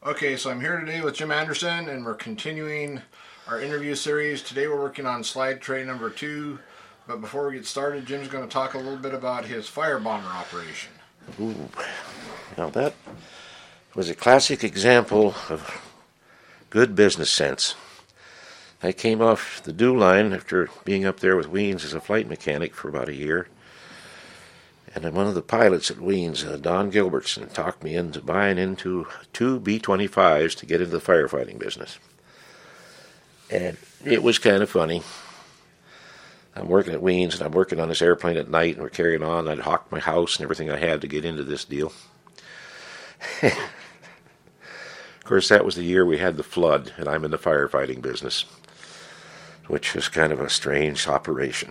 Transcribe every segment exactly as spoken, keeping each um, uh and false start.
Okay, so I'm here today with Jim Anderson, and we're continuing our interview series. Today we're working on slide tray number two, but before we get started, Jim's going to talk a little bit about his fire bomber operation. Ooh, now that was a classic example of good business sense. I came off the dew line after being up there with Weens as a flight mechanic for about a year. And one of the pilots at Weens, uh, Don Gilbertson, talked me into buying into two B twenty-fives to get into the firefighting business. And it was kind of funny. I'm working at Weens, and I'm working on this airplane at night, and we're carrying on. I'd hawked my house and everything I had to get into this deal. Of course, that was the year we had the flood, and I'm in the firefighting business, which was kind of a strange operation.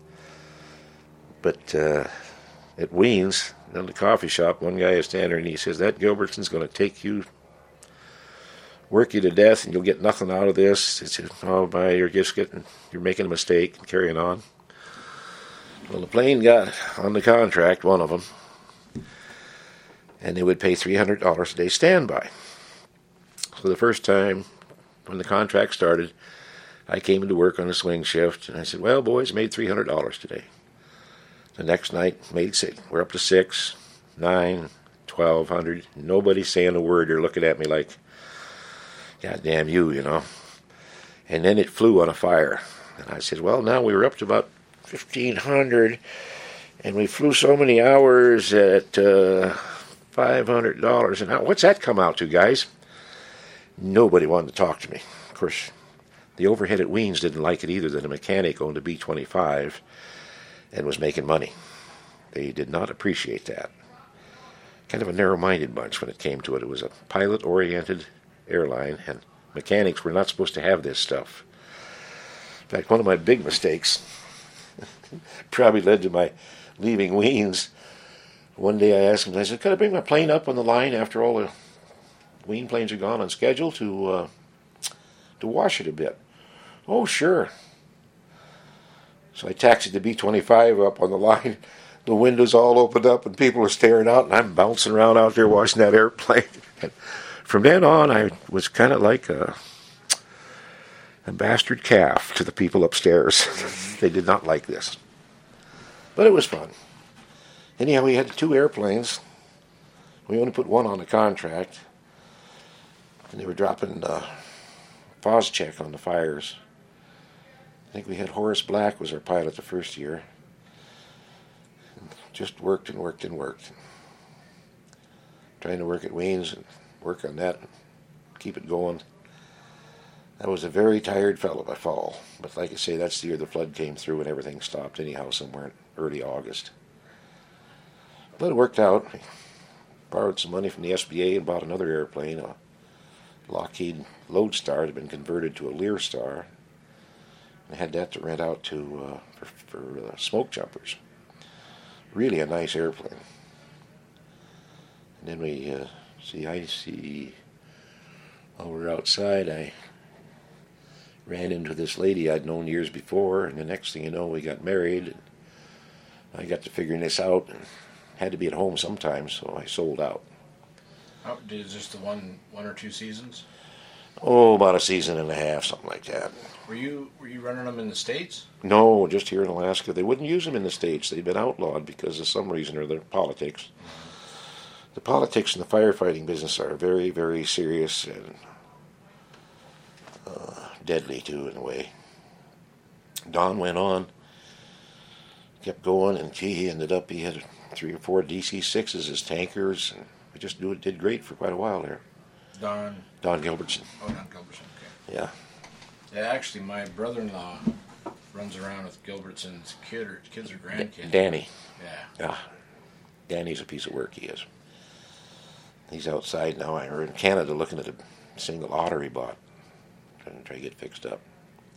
But uh, at Weens, in the coffee shop, one guy is standing there, and he says, that Gilbertson's going to take you, work you to death, and you'll get nothing out of this. It's, oh, my, you're just getting, you're making a mistake, and carrying on. Well, the plane got on the contract, one of them, and they would pay three hundred dollars a day standby. So the first time, when the contract started, I came into work on a swing shift, and I said, well, boys, made three hundred dollars today. The next night, made six. We're up to six, nine, twelve hundred. Nobody's saying a word. They're looking at me like, God damn you, you know. And then it flew on a fire. And I said, well, now we were up to about fifteen hundred, and we flew so many hours at uh, five hundred dollars an hour. What's that come out to, guys? Nobody wanted to talk to me. Of course, the overhead at Weens didn't like it either that a mechanic owned a B twenty-five and was making money. They did not appreciate that. Kind of a narrow-minded bunch when it came to it. It was a pilot-oriented airline, and mechanics were not supposed to have this stuff. In fact, one of my big mistakes probably led to my leaving Weens. One day I asked him, I said, could I bring my plane up on the line after all the Ween planes are gone on schedule to uh, to wash it a bit? Oh, sure. So I taxied the B twenty-five up on the line. The windows all opened up and people are staring out, and I'm bouncing around out there washing that airplane. And from then on, I was kind of like a, a bastard calf to the people upstairs. They did not like this. But it was fun. Anyhow, we had two airplanes. We only put one on the contract. And they were dropping uh, Phos-Chek on the fires. I think we had Horace Black was our pilot the first year. And just worked and worked and worked. Trying to work at Weens and work on that and keep it going. I was a very tired fellow by fall. But like I say, that's the year the flood came through and everything stopped anyhow somewhere in early August. But it worked out. I borrowed some money from the S B A and bought another airplane, a Lockheed Lodestar. It had been converted to a Learstar. I had that to rent out to uh, for, for uh, smoke jumpers. Really a nice airplane. And then we uh, see, I see, while we were outside, I ran into this lady I'd known years before, and the next thing you know, we got married. And I got to figuring this out, and had to be at home sometimes, so I sold out. How, did just the one, one or two seasons? Oh, about a season and a half, something like that. Were you were you running them in the States? No, just here in Alaska. They wouldn't use them in the States. They'd been outlawed because of some reason or their politics. Mm-hmm. The politics in the firefighting business are very, very serious and uh, deadly, too, in a way. Don went on, kept going, and gee, he ended up, he had three or four D C sixes as tankers, and we just do, did great for quite a while there. Don? Don Gilbertson. Oh, Don Gilbertson, okay. Yeah. Yeah, actually, my brother-in-law runs around with Gilbertson's kid or kids or grandkids. Danny. Yeah. Yeah. Danny's a piece of work, he is. He's outside now. We're in Canada looking at a single otter he bought. Trying to try to get fixed up.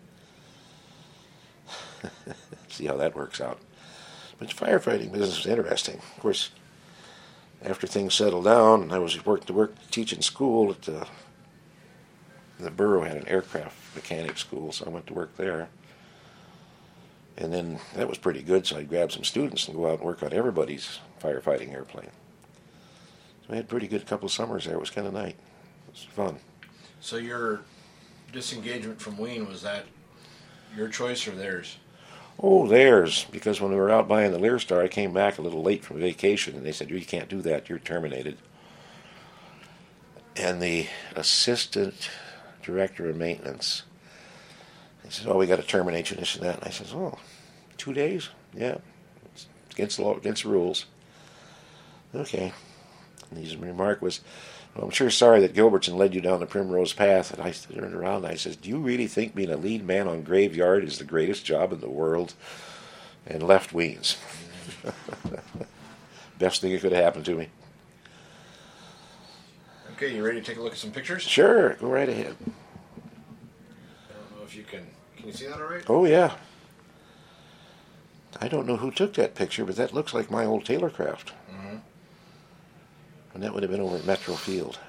See how that works out. But the firefighting business is interesting. Of course, after things settled down, and I was working to work teaching school at the, the borough had an aircraft mechanic school, so I went to work there. And then that was pretty good, so I'd grab some students and go out and work on everybody's firefighting airplane. So we had a pretty good couple summers there. It was kind of nice. was fun. So your disengagement from Wien, was that your choice or theirs? Oh, theirs, because when we were out buying the Learstar, I came back a little late from vacation, and they said, you can't do that, you're terminated. And the assistant director of maintenance, he said, oh, we got to terminate you, this and that. And I said, oh, two days? Yeah, it's against the law, against the rules. Okay. And his remark was, well, I'm sure sorry that Gilbertson led you down the primrose path. And I turned around and I said, do you really think being a lead man on Graveyard is the greatest job in the world? And left Weens. Best thing that could have happened to me. Okay, you ready to take a look at some pictures? Sure, go right ahead. I don't know if you can, can you see that all right? Oh, yeah. I don't know who took that picture, but that looks like my old Taylorcraft. Mm-hmm. And that would have been over at Metro Field.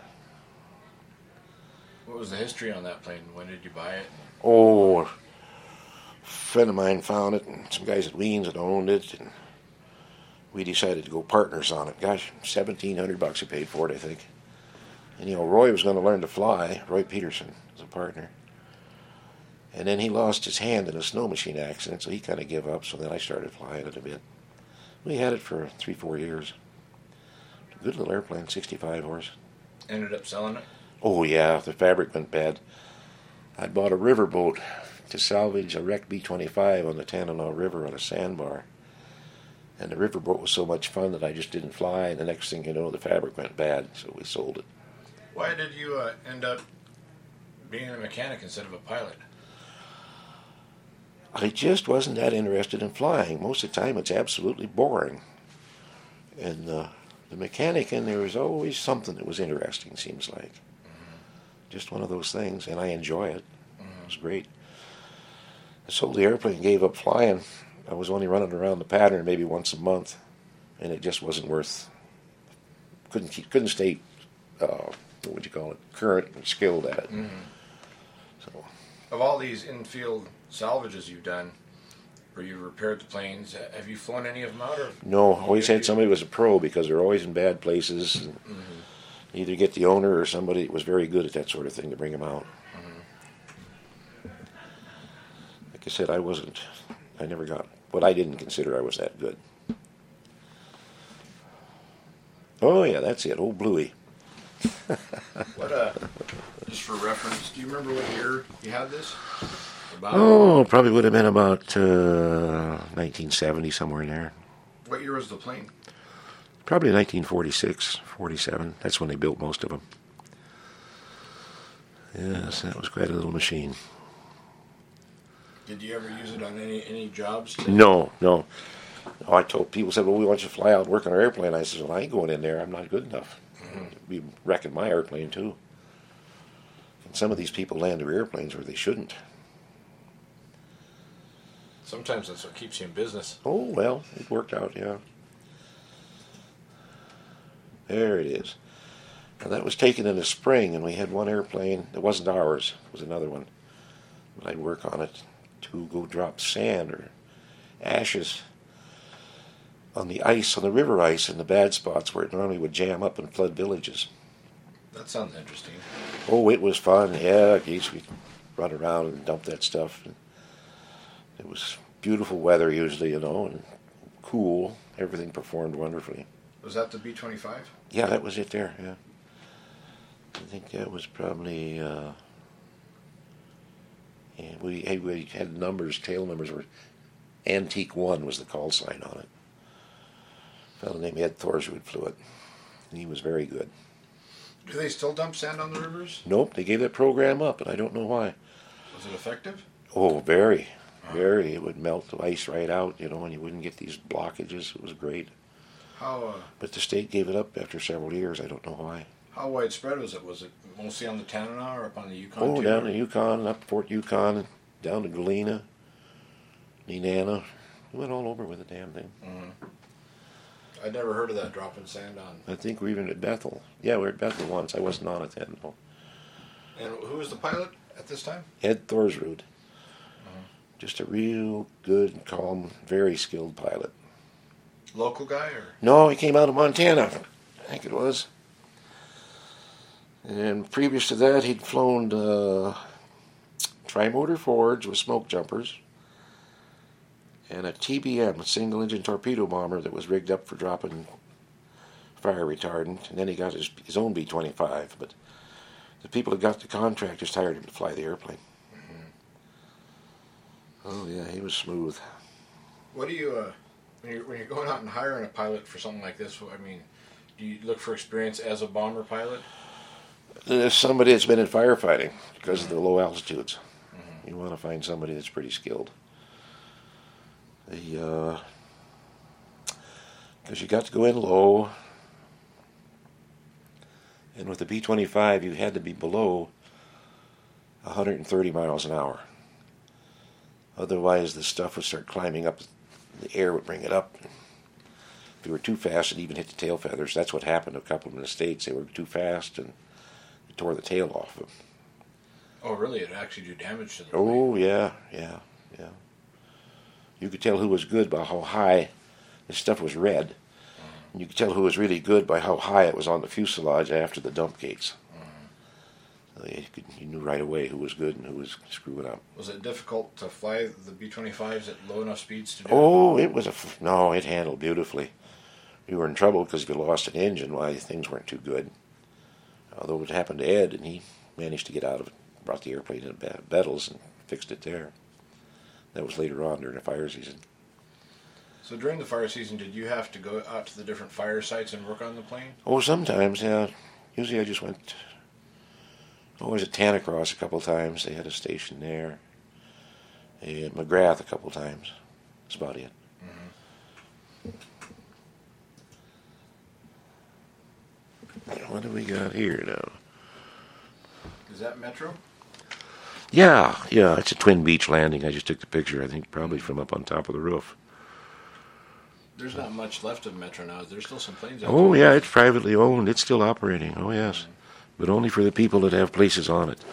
What was the history on that plane? When did you buy it? Oh, a friend of mine found it, and some guys at Weens had owned it, and we decided to go partners on it. Gosh, seventeen hundred bucks we paid for it, I think. And, you know, Roy was going to learn to fly. Roy Peterson was a partner. And then he lost his hand in a snow machine accident, so he kind of gave up, so then I started flying it a bit. We had it for three, four years. Good little airplane, sixty-five horse. Ended up selling it? Oh, yeah, the fabric went bad. I bought a riverboat to salvage a wrecked B twenty-five on the Tanana River on a sandbar. And the riverboat was so much fun that I just didn't fly, and the next thing you know, the fabric went bad, so we sold it. Why did you uh, end up being a mechanic instead of a pilot? I just wasn't that interested in flying. Most of the time, it's absolutely boring. And uh, the mechanic in there was always something that was interesting, seems like. Mm-hmm. Just one of those things, and I enjoy it. Mm-hmm. It was great. I sold the airplane and gave up flying. I was only running around the pattern maybe once a month, and it just wasn't worth. Couldn't keep, couldn't stay. Uh, what would you call it? Current and skilled at it. Mm-hmm. So, of all these in-field salvages you've done, where you repaired the planes, have you flown any of them out? Or no, always had somebody who was a pro because they're always in bad places. And mm-hmm. Either get the owner or somebody that was very good at that sort of thing to bring them out. Mm-hmm. Like I said, I wasn't. I never got. But I didn't consider I was that good. Oh yeah, that's it. Old Bluey. What uh, just for reference, do you remember what year you had this? About? Oh, probably would have been about uh, nineteen seventy, somewhere in there. What year was the plane? Probably nineteen forty-six, forty-seven. That's when they built most of them. Yes, that was quite a little machine. Did you ever use it on any any jobs? To... No, no. Oh, I told people, said, well, we want you to fly out and work on our airplane. I said, well, I ain't going in there. I'm not good enough. Mm-hmm. Be wrecking my airplane, too. And some of these people land their airplanes where they shouldn't. Sometimes that's what keeps you in business. Oh, well, it worked out, yeah. There it is. Now, that was taken in the spring, and we had one airplane. It wasn't ours. It was another one. But I'd work on it to go drop sand or ashes on the ice, on the river ice, in the bad spots where it normally would jam up and flood villages. That sounds interesting. Oh, it was fun. Yeah, geez, we'd run around and dump that stuff. And it was beautiful weather usually, you know, and cool. Everything performed wonderfully. Was that the B twenty-five? Yeah, that was it there, yeah. I think that was probably, uh, yeah, we, we had numbers, tail numbers were, Antique One was the call sign on it. A fellow named Ed Thorswood flew it, and he was very good. Do they still dump sand on the rivers? Nope, they gave that program up, and I don't know why. Was it effective? Oh, very, uh-huh. very. It would melt the ice right out, you know, and you wouldn't get these blockages. It was great. How? Uh, but the state gave it up after several years. I don't know why. How widespread was it? Was it mostly on the Tanana or up on the Yukon? Oh, too, down or? to Yukon, up Fort Yukon, down to Galena, Nenana. We went all over with the damn thing. Mm-hmm. I'd never heard of that dropping sand on. I think we were even at Bethel. Yeah, we were at Bethel once. I wasn't on it then, no. And who was the pilot at this time? Ed Thorswood. Uh-huh. Just a real good, calm, very skilled pilot. Local guy or? No, he came out of Montana. I think it was. And previous to that, he'd flown uh, tri-motor Fords with smoke jumpers and a T B M, a single-engine torpedo bomber that was rigged up for dropping fire retardant. And then he got his, his own B twenty-five, but the people that got the contract just hired him to fly the airplane. Mm-hmm. Oh, yeah, he was smooth. What do you, uh, when, you're, when you're going out and hiring a pilot for something like this, I mean, do you look for experience as a bomber pilot? There's somebody that's been in firefighting because of the low altitudes. Mm-hmm. You want to find somebody that's pretty skilled. The, uh, because you got to go in low, and with the B twenty-five, you had to be below one hundred thirty miles an hour. Otherwise, the stuff would start climbing up. The air would bring it up. If you were too fast, it even hit the tail feathers. That's what happened to a couple of them in the States. They were too fast, and it tore the tail off them. Oh, really? It actually do damage to the Oh, plane? yeah, yeah, yeah. You could tell who was good by how high the stuff was red. Mm-hmm. And you could tell who was really good by how high it was on the fuselage after the dump gates. Mm-hmm. So you, could, you knew right away who was good and who was screwing up. Was it difficult to fly the B twenty-fives at low enough speeds to do Oh, it was a... No, it handled beautifully. We were in trouble because if you lost an engine, why, things weren't too good. Although it happened to Ed, and he managed to get out of it, brought the airplane in Bettles and fixed it there. That was later on during the fire season. So during the fire season, did you have to go out to the different fire sites and work on the plane? Oh, sometimes, yeah. Usually I just went... Oh, I was at Tanacross a couple times. They had a station there. And McGrath a couple times. That's about it. Mm-hmm. What do we got here now? Is that Metro? Yeah, yeah, it's a twin beach landing. I just took the picture, I think, probably from up on top of the roof. There's not much left of Metro now. There's still some planes out Oh, there. yeah, it's privately owned. It's still operating. Oh, yes. But only for the people that have places on it.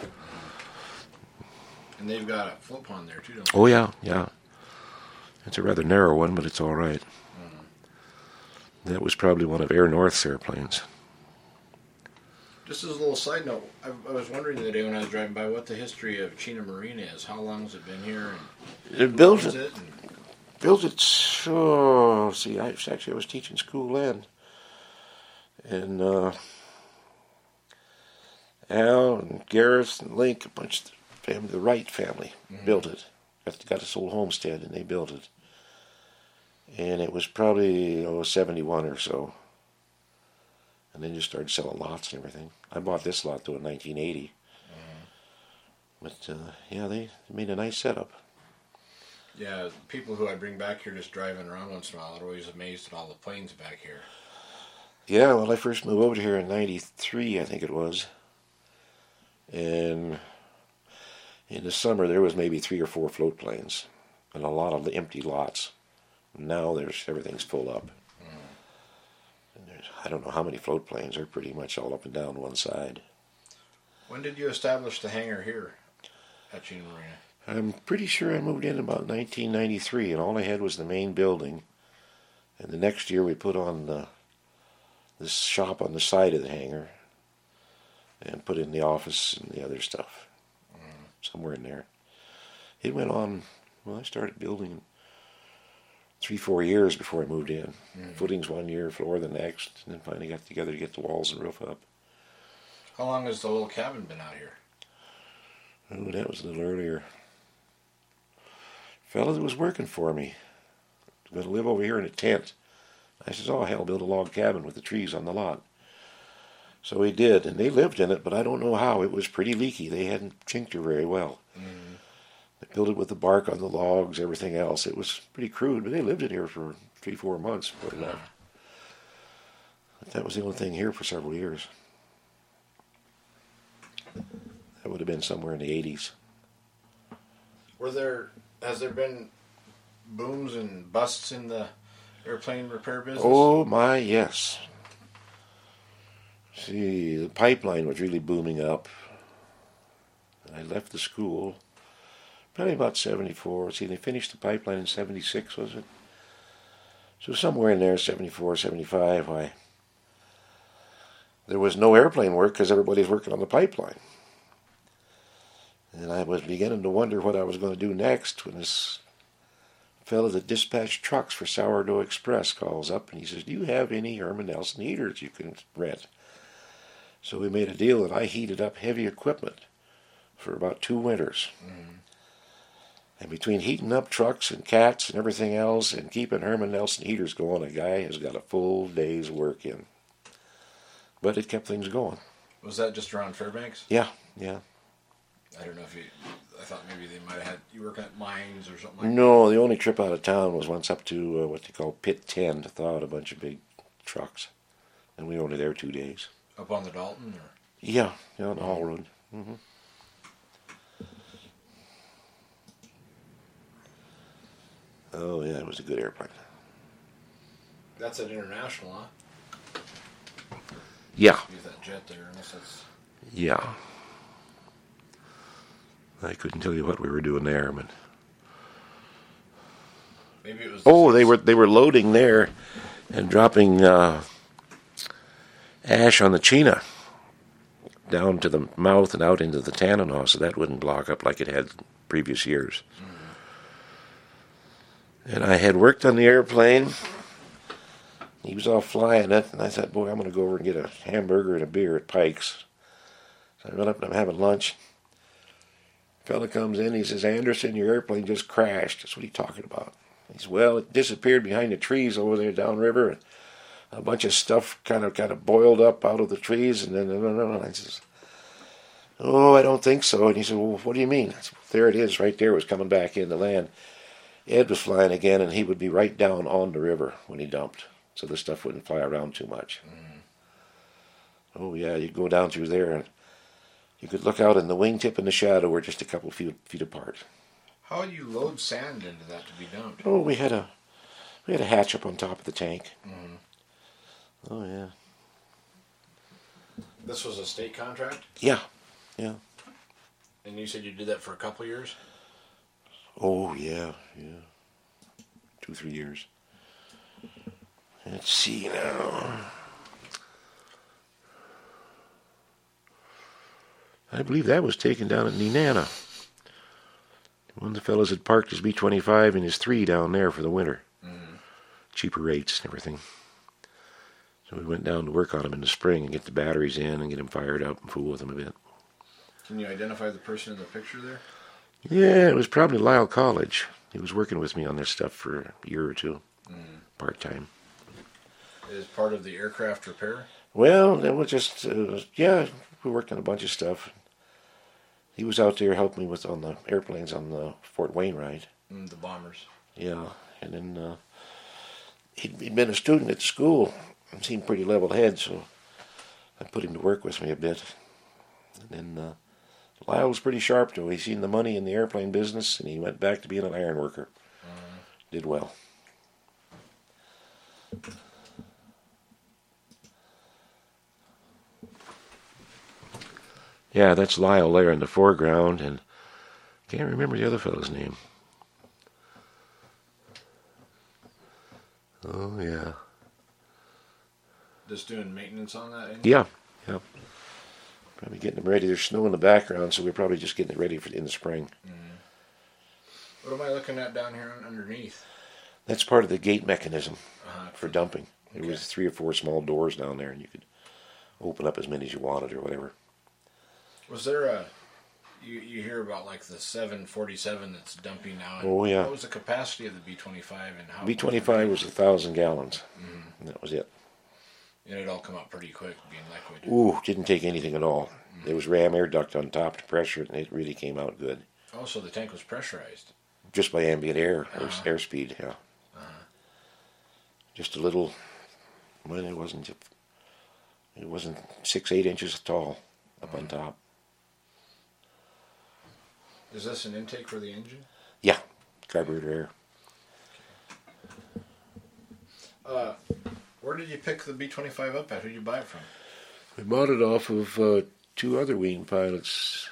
And they've got a float pond there, too, don't they? Oh, yeah, yeah. It's a rather narrow one, but it's all right. Mm-hmm. That was probably one of Air North's airplanes. Just as a little side note, I, I was wondering the other day when I was driving by what the history of Chena Marina is. How long has it been here? And it built it. it. And Built it. Oh, see, I was actually I was teaching school then, and uh, Al and Gareth and Link, a bunch of the family, the Wright family, mm-hmm. built it. Got got this old homestead, and they built it. And it was probably oh seventy-one or so. And then just started selling lots and everything. I bought this lot, though, in nineteen eighty. Mm-hmm. But, uh, yeah, they made a nice setup. Yeah, people who I bring back here just driving around once in a while are always amazed at all the planes back here. Yeah, well, I first moved over here in ninety-three, I think it was. And in the summer, there was maybe three or four float planes. And a lot of empty lots. Now there's everything's full up. I don't know how many float planes. They're pretty much all up and down one side. When did you establish the hangar here at Chena Marina? I'm pretty sure I moved in about nineteen ninety-three, and all I had was the main building. And the next year we put on the this shop on the side of the hangar and put in the office and the other stuff. Mm. Somewhere in there. It went on, well, I started building three, four years before I moved in. Mm-hmm. Footings one year, floor the next, and then finally got together to get the walls and roof up. How long has the little cabin been out here? Oh, that was a little earlier. Fellow that was working for me was going to live over here in a tent. I says, oh, hell, build a log cabin with the trees on the lot. So he did, and they lived in it, but I don't know how. It was pretty leaky. They hadn't chinked her very well. Mm-hmm. They built it with the bark on the logs, everything else. It was pretty crude, but they lived in here for three, four months before they left. But that was the only thing here for several years. That would have been somewhere in the eighties. Were there, has there been booms and busts in the airplane repair business? Oh, my, yes. See, the pipeline was really booming up. I left the school probably about seventy-four. See, they finished the pipeline in seventy-six, was it? So somewhere in there, seventy-four, seventy-five, why, there was no airplane work because everybody's working on the pipeline. And I was beginning to wonder what I was going to do next when this fellow that dispatched trucks for Sourdough Express calls up and he says, do you have any Herman Nelson heaters you can rent? So we made a deal that I heated up heavy equipment for about two winters. Mm-hmm. And between heating up trucks and cats and everything else and keeping Herman Nelson heaters going, a guy has got a full day's work in. But it kept things going. Was that just around Fairbanks? Yeah, yeah. I don't know if you, I thought maybe they might have had you working at mines or something like no, that. No, the only trip out of town was once up to uh, what they call Pit ten to thaw out a bunch of big trucks. And we were only there two days. Up on the Dalton? Or? Yeah, yeah, on the Hall Road. Mm-hmm. Oh, yeah, it was a good airplane. That's an international, huh? Yeah. Use that jet there, unless that's... Yeah. I couldn't tell you what we were doing there, but... Maybe it was... Oh, they were they were loading there and dropping uh, ash on the Chena down to the mouth and out into the Tanana, so that wouldn't block up like it had previous years. Mm-hmm. And I had worked on the airplane. He was off flying it, and I thought, boy, I'm going to go over and get a hamburger and a beer at Pike's. So I run up and I'm having lunch. Fella comes in, he says, Anderson, your airplane just crashed. That's what he's talking about. He says, well, it disappeared behind the trees over there downriver, and a bunch of stuff kind of kind of boiled up out of the trees, and then, and I says, oh, I don't think so. And he said, well, what do you mean? I said, there it is, right there, it was coming back into land. Ed was flying again, and he would be right down on the river when he dumped, so the stuff wouldn't fly around too much. Mm. Oh, yeah, you'd go down through there, and you could look out, and the wingtip and the shadow were just a couple feet, feet apart. How would you load sand into that to be dumped? Oh, we had a we had a hatch up on top of the tank. Mm. Oh, yeah. This was a state contract? Yeah, yeah. And you said you did that for a couple of years? Oh, yeah, yeah. Two, three years. Let's see now. I believe that was taken down at Nenana. One of the fellows had parked his B twenty-five and his three down there for the winter. Mm. Cheaper rates and everything. So we went down to work on them in the spring and get the batteries in and get them fired up and fool with them a bit. Can you identify the person in the picture there? Yeah, it was probably Lyle College. He was working with me on this stuff for a year or two, mm. part-time. Is part of the aircraft repair? Well, it was just, uh, yeah, we worked on a bunch of stuff. He was out there helping me with on the airplanes on the Fort Wainwright. Mm, the bombers. Yeah, and then uh, he'd, he'd been a student at school and seemed pretty level-headed, so I put him to work with me a bit. And then uh, Lyle was pretty sharp, though. He seen the money in the airplane business, and he went back to being an iron worker. Uh-huh. Did well. Yeah, that's Lyle there in the foreground, and I can't remember the other fellow's name. Oh, yeah. Just doing maintenance on that engine? Yeah, yeah. Probably getting them ready. There's snow in the background, so we're probably just getting it ready for in the spring. Mm. What am I looking at down here underneath? That's part of the gate mechanism uh-huh. for dumping. There okay. was three or four small doors down there, and you could open up as many as you wanted or whatever. Was there a, you, you hear about like the seven forty-seven that's dumping now. Oh, yeah. What was the capacity of the B twenty-five and how? B twenty-five was a thousand gallons, mm-hmm. and that was it. And it all come out pretty quick, being liquid. Ooh, didn't take anything at all. Mm-hmm. There was ram air duct on top to pressure it, and it really came out good. Oh, so the tank was pressurized? Just by ambient air, uh-huh. air airspeed, yeah. Uh-huh. Just a little, well, it wasn't, it wasn't six, eight inches tall up uh-huh. on top. Is this an intake for the engine? Yeah, carburetor air. Uh, where did you pick the B twenty-five up at? Who did you buy it from? We bought it off of uh, two other Wing pilots,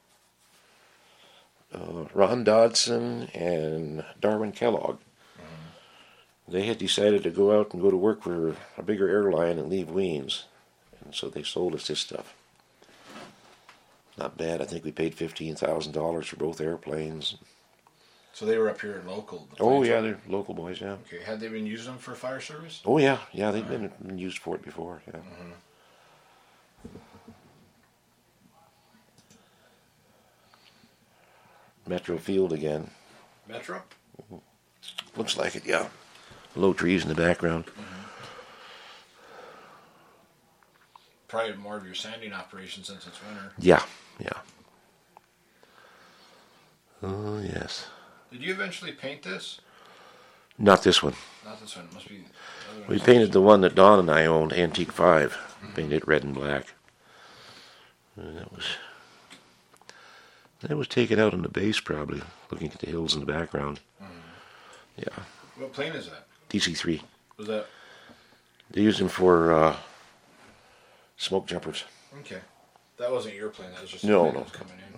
uh, Ron Dodson and Darwin Kellogg. Mm-hmm. They had decided to go out and go to work for a bigger airline and leave Weems. and so they sold us this stuff. Not bad. I think we paid fifteen thousand dollars for both airplanes. So they were up here local? The Oh, planes yeah, were- they're local boys, yeah. Okay, had they been using them for fire service? Oh, yeah, yeah, they've been, been used for it before, yeah. Mm-hmm. Metro Field again. Metro? Looks like it, yeah. Low trees in the background. Probably more of your sanding operation since it's winter. Yeah, yeah. Oh, yes. Did you eventually paint this? Not this one. Not this one. It must be. The other one We is- painted the one that Don and I owned, Antique five. Painted it red and black. And that was that was taken out on the base, probably, looking at the hills in the background. Yeah, What plane is that? D C three. Was that? They use them for uh, smoke jumpers. Okay. That wasn't your plane. That was just a No, plane no. that was coming in.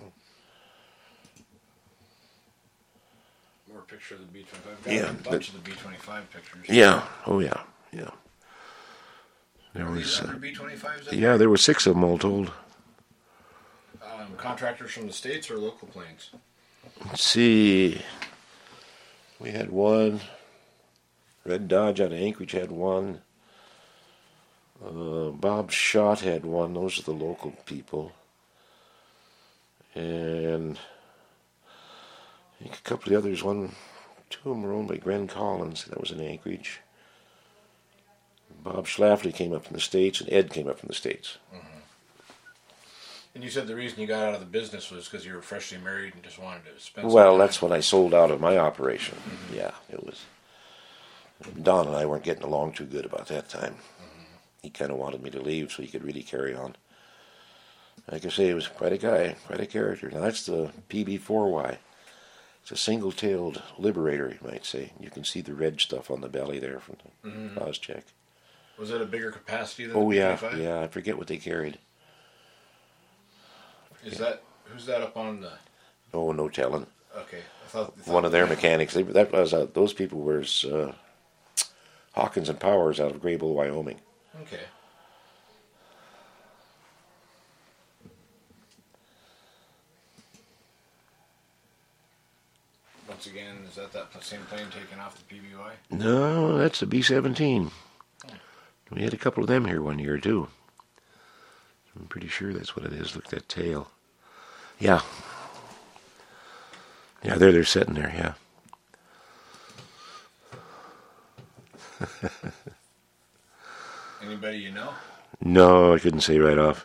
More picture of the B twenty-five. Got Yeah, a bunch of the B twenty-five pictures. Yeah. Oh, yeah. Yeah. There Are these was. other Uh, B twenty-fives? yeah, there were six of them all told. Um, contractors from the States or local planes? Let's see. We had one. Red Dodge out of Anchorage had one. Uh, Bob Schott had one. Those are the local people. And I think a couple of the others. One, two of them were owned by Gren Collins. That was in Anchorage. Bob Schlafly came up from the States, and Ed came up from the States. And you said the reason you got out of the business was because you were freshly married and just wanted to spend. some Well, time. that's when I sold out of my operation. Yeah, it was. Don and I weren't getting along too good about that time. He kind of wanted me to leave so he could really carry on. Like I say, he was quite a guy, quite a character. Now that's the P B four Y. It's a single-tailed Liberator, you might say. You can see the red stuff on the belly there from the Mhm. Ozcheck. Was it a bigger capacity than Oh the yeah, B twenty-five? yeah. I forget what they carried. Is that who's that up on the? Oh, no telling. Okay, I thought, I thought One of their mechanics. They, that was uh, those people were uh, Hawkins and Powers out of Graybull, Wyoming. Okay. Once again, is that that same plane taking off the P B Y? No, that's the B seventeen. We had a couple of them here one year, too. I'm pretty sure that's what it is. Look at that tail. Yeah. Yeah, there they're sitting there, yeah. Anybody you know? No, I couldn't say right off.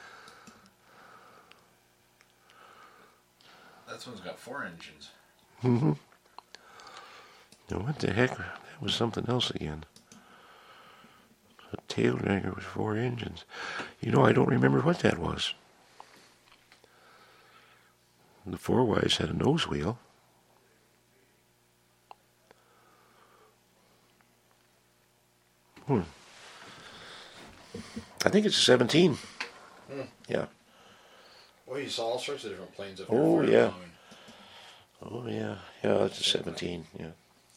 That one's got four engines. Mm-hmm. Now, what the heck? That was something else again. A tail dragger with four engines. You know, I don't remember what that was. The four Ys had a nose wheel. Hmm. I think it's a seventeen. Hmm. Yeah. Well, you saw all sorts of different planes up here. Oh, fire yeah. bombing. Oh, yeah. Yeah, it's a seventeen. Yeah.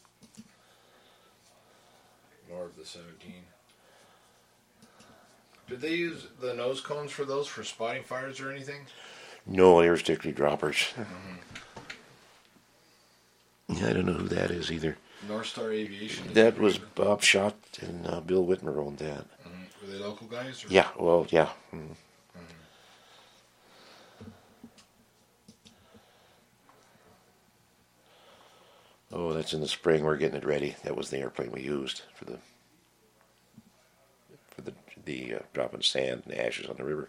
More of the seventeen. Did they use the nose cones for those for spotting fires or anything? No, they were strictly droppers. Mm-hmm. Yeah, I don't know who that is either. North Star Aviation. is That it? was Bob Schott and uh, Bill Whitmer owned that. Mhm. Were they local guys? Or? Yeah, well, yeah. Mm. Oh, that's in the spring. We're getting it ready. That was the airplane we used for the for the the uh, dropping sand and ashes on the river.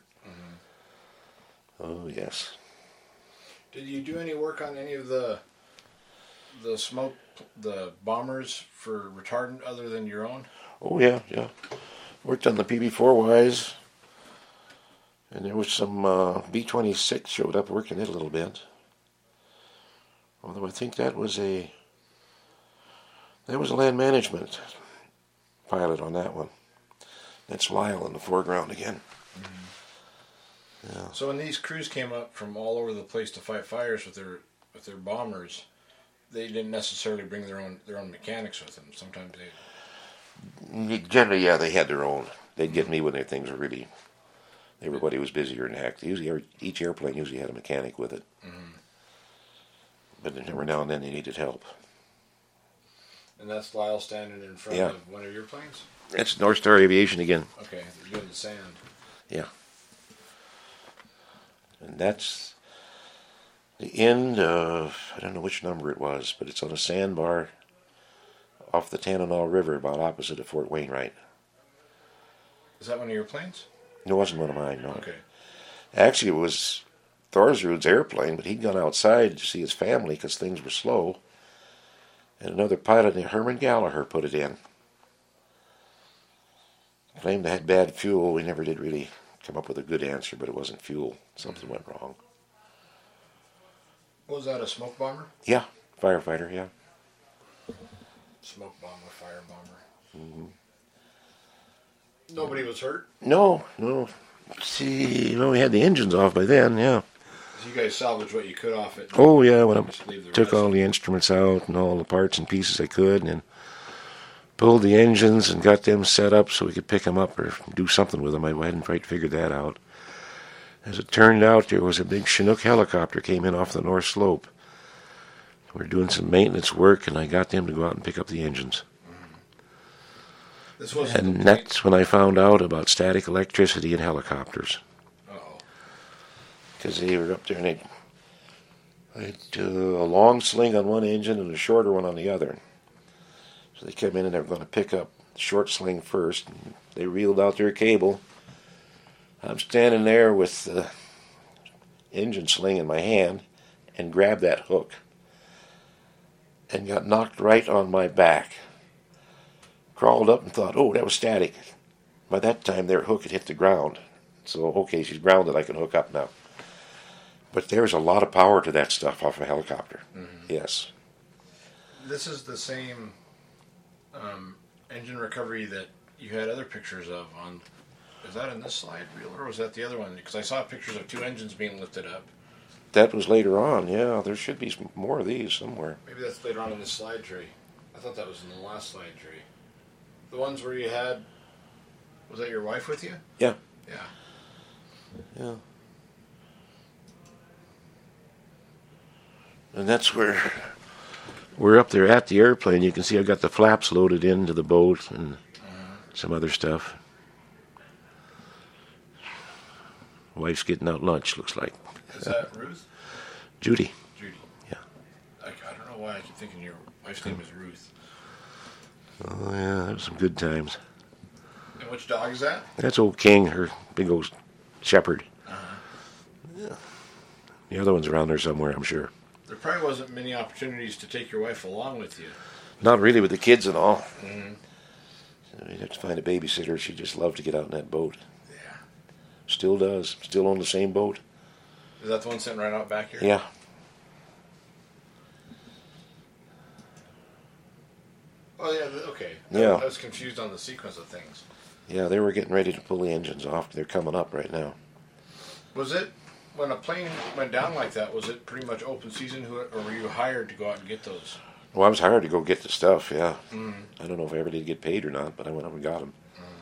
Oh yes. Did you do any work on any of the the smoke, the bombers for retardant other than your own? Oh yeah, yeah. Worked on the P B four Ys, and there was some uh, B twenty-six showed up working it a little bit. Although I think that was a that was a land management pilot on that one. That's Lyle in the foreground again. Yeah. So when these crews came up from all over the place to fight fires with their with their bombers, they didn't necessarily bring their own their own mechanics with them. Sometimes they. Generally, yeah, they had their own. They'd get me when their things were really, everybody was busier than heck. Usually, each airplane usually had a mechanic with it. Mm-hmm. But every now and then they needed help. And that's Lyle standing in front Yeah. of one of your planes? That's North Star Aviation again. Okay, they're doing the sand. Yeah. And that's the end of, I don't know which number it was, but it's on a sandbar off the Tanana River about opposite of Fort Wainwright. Is that one of your planes? It wasn't one of mine, no. Okay. Actually, it was Thorsrud's airplane, but he'd gone outside to see his family because things were slow. And another pilot named Herman Gallagher put it in. Claimed they had bad fuel. We never did really come up with a good answer, but it wasn't fuel. Something went wrong. What was that, a smoke bomber? Yeah, firefighter, yeah. Smoke bomber, fire bomber. Mm-hmm. Nobody was hurt? No, no. See, you know, we had the engines off by then, yeah. So you guys salvaged what you could off it? Oh, yeah, when I Just leave the took rest. all the instruments out and all the parts and pieces I could, and then pulled the engines and got them set up so we could pick them up or do something with them. I hadn't quite figured that out. As it turned out, there was a big Chinook helicopter came in off the North Slope. We were doing some maintenance work, and I got them to go out and pick up the engines. This wasn't And the that's when I found out about static electricity in helicopters. Uh-oh. Because they were up there and they had uh, a long sling on one engine and a shorter one on the other. So they came in and they were going to pick up the short sling first. And they reeled out their cable. I'm standing there with the engine sling in my hand and grabbed that hook and got knocked right on my back. Crawled up and thought, oh, that was static. By that time, their hook had hit the ground. So, okay, she's grounded, I can hook up now. But there's a lot of power to that stuff off a helicopter. Mm-hmm. Yes. This is the same um, engine recovery that you had other pictures of on. Is that in this slide reel or was that the other one? Because I saw pictures of two engines being lifted up. That was later on, yeah. There should be some more of these somewhere. Maybe that's later on in this slide tree. I thought that was in the last slide tree. The ones where you had, was that your wife with you? Yeah. Yeah. Yeah. And that's where we're up there at the airplane. You can see I've got the flaps loaded into the boat and uh-huh. some other stuff. Wife's getting out lunch, looks like. Is that Ruth? Judy. Judy. Yeah. I, I don't know why I keep thinking your wife's name is Ruth. Oh, yeah, that was some good times. And which dog is that? That's old King, her big old shepherd. Uh-huh. Yeah. The other one's around there somewhere, I'm sure. There probably wasn't many opportunities to take your wife along with you. Not really with the kids and all. Mm-hmm. So you'd have to find a babysitter. She just loved to get out in that boat. Yeah. Still does. Still on the same boat. Is that the one sitting right out back here? Yeah. Oh, yeah, th- okay. Yeah. I was confused on the sequence of things. Yeah, they were getting ready to pull the engines off. They're coming up right now. Was it, when a plane went down like that, was it pretty much open season, who- or were you hired to go out and get those? Well, I was hired to go get the stuff, yeah. Mm. I don't know if I ever did get paid or not, but I went up and got them.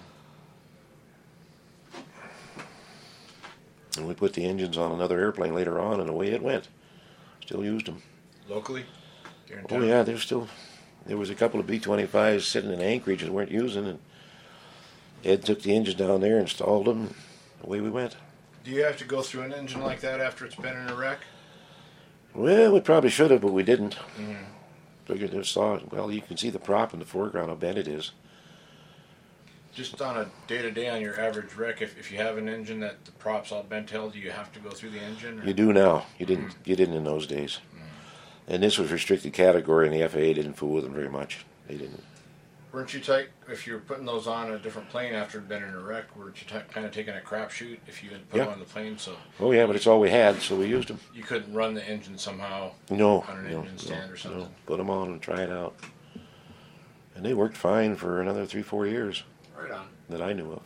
Mm. And we put the engines on another airplane later on, and away it went. Still used them. Locally? Here in Oh, town? yeah, there's still... There was a couple of B twenty-fives sitting in Anchorage that weren't using, and Ed took the engines down there, installed them, and away we went. Do you have to go through an engine like that after it's been in a wreck? Well, we probably should have, but we didn't. Mm. Figured they saw it. Well, you can see the prop in the foreground, how bent it is. Just on a day-to-day on your average wreck, if, if you have an engine that the prop's all bent held, do you have to go through the engine? Or? You do now. You didn't. Mm. You didn't in those days. Mm. And this was restricted category, and the F A A didn't fool with them very much. They didn't. Weren't you tight if you were putting those on a different plane after it had been in a wreck? Weren't you t- kind of taking a crapshoot if you had put yeah. them on the plane? So oh yeah, but it's all we had, so we used them. You couldn't run the engine somehow. No, on an no, engine stand no, or something. No. Put them on and try it out, and they worked fine for another three, four years. Right on. That I knew of.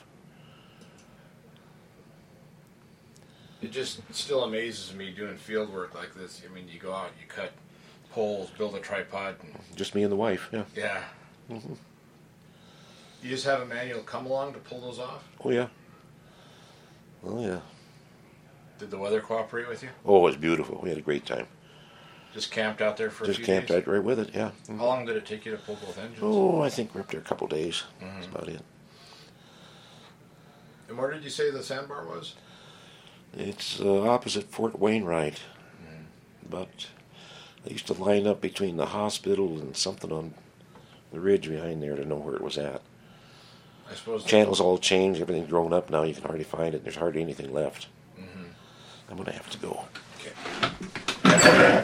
It just still amazes me doing field work like this. I mean, you go out, you cut poles, build a tripod. And just me and the wife, yeah. Yeah. Mm-hmm. You just have a manual come along to pull those off? Oh, yeah. Oh, yeah. Did the weather cooperate with you? Oh, it was beautiful. We had a great time. Just camped out there for Just a few camped days? out right with it, yeah. Mm-hmm. How long did it take you to pull both engines? Oh, I think we're up there a couple days. Mm-hmm. That's about it. And where did you say the sandbar was? It's uh, opposite Fort Wainwright. Mm-hmm. But I used to line up between the hospital and something on the ridge behind there to know where it was at. I suppose Channels all changed. Everything's grown up now. You can hardly find it. There's hardly anything left. Mm-hmm. I'm going to have to go. Okay.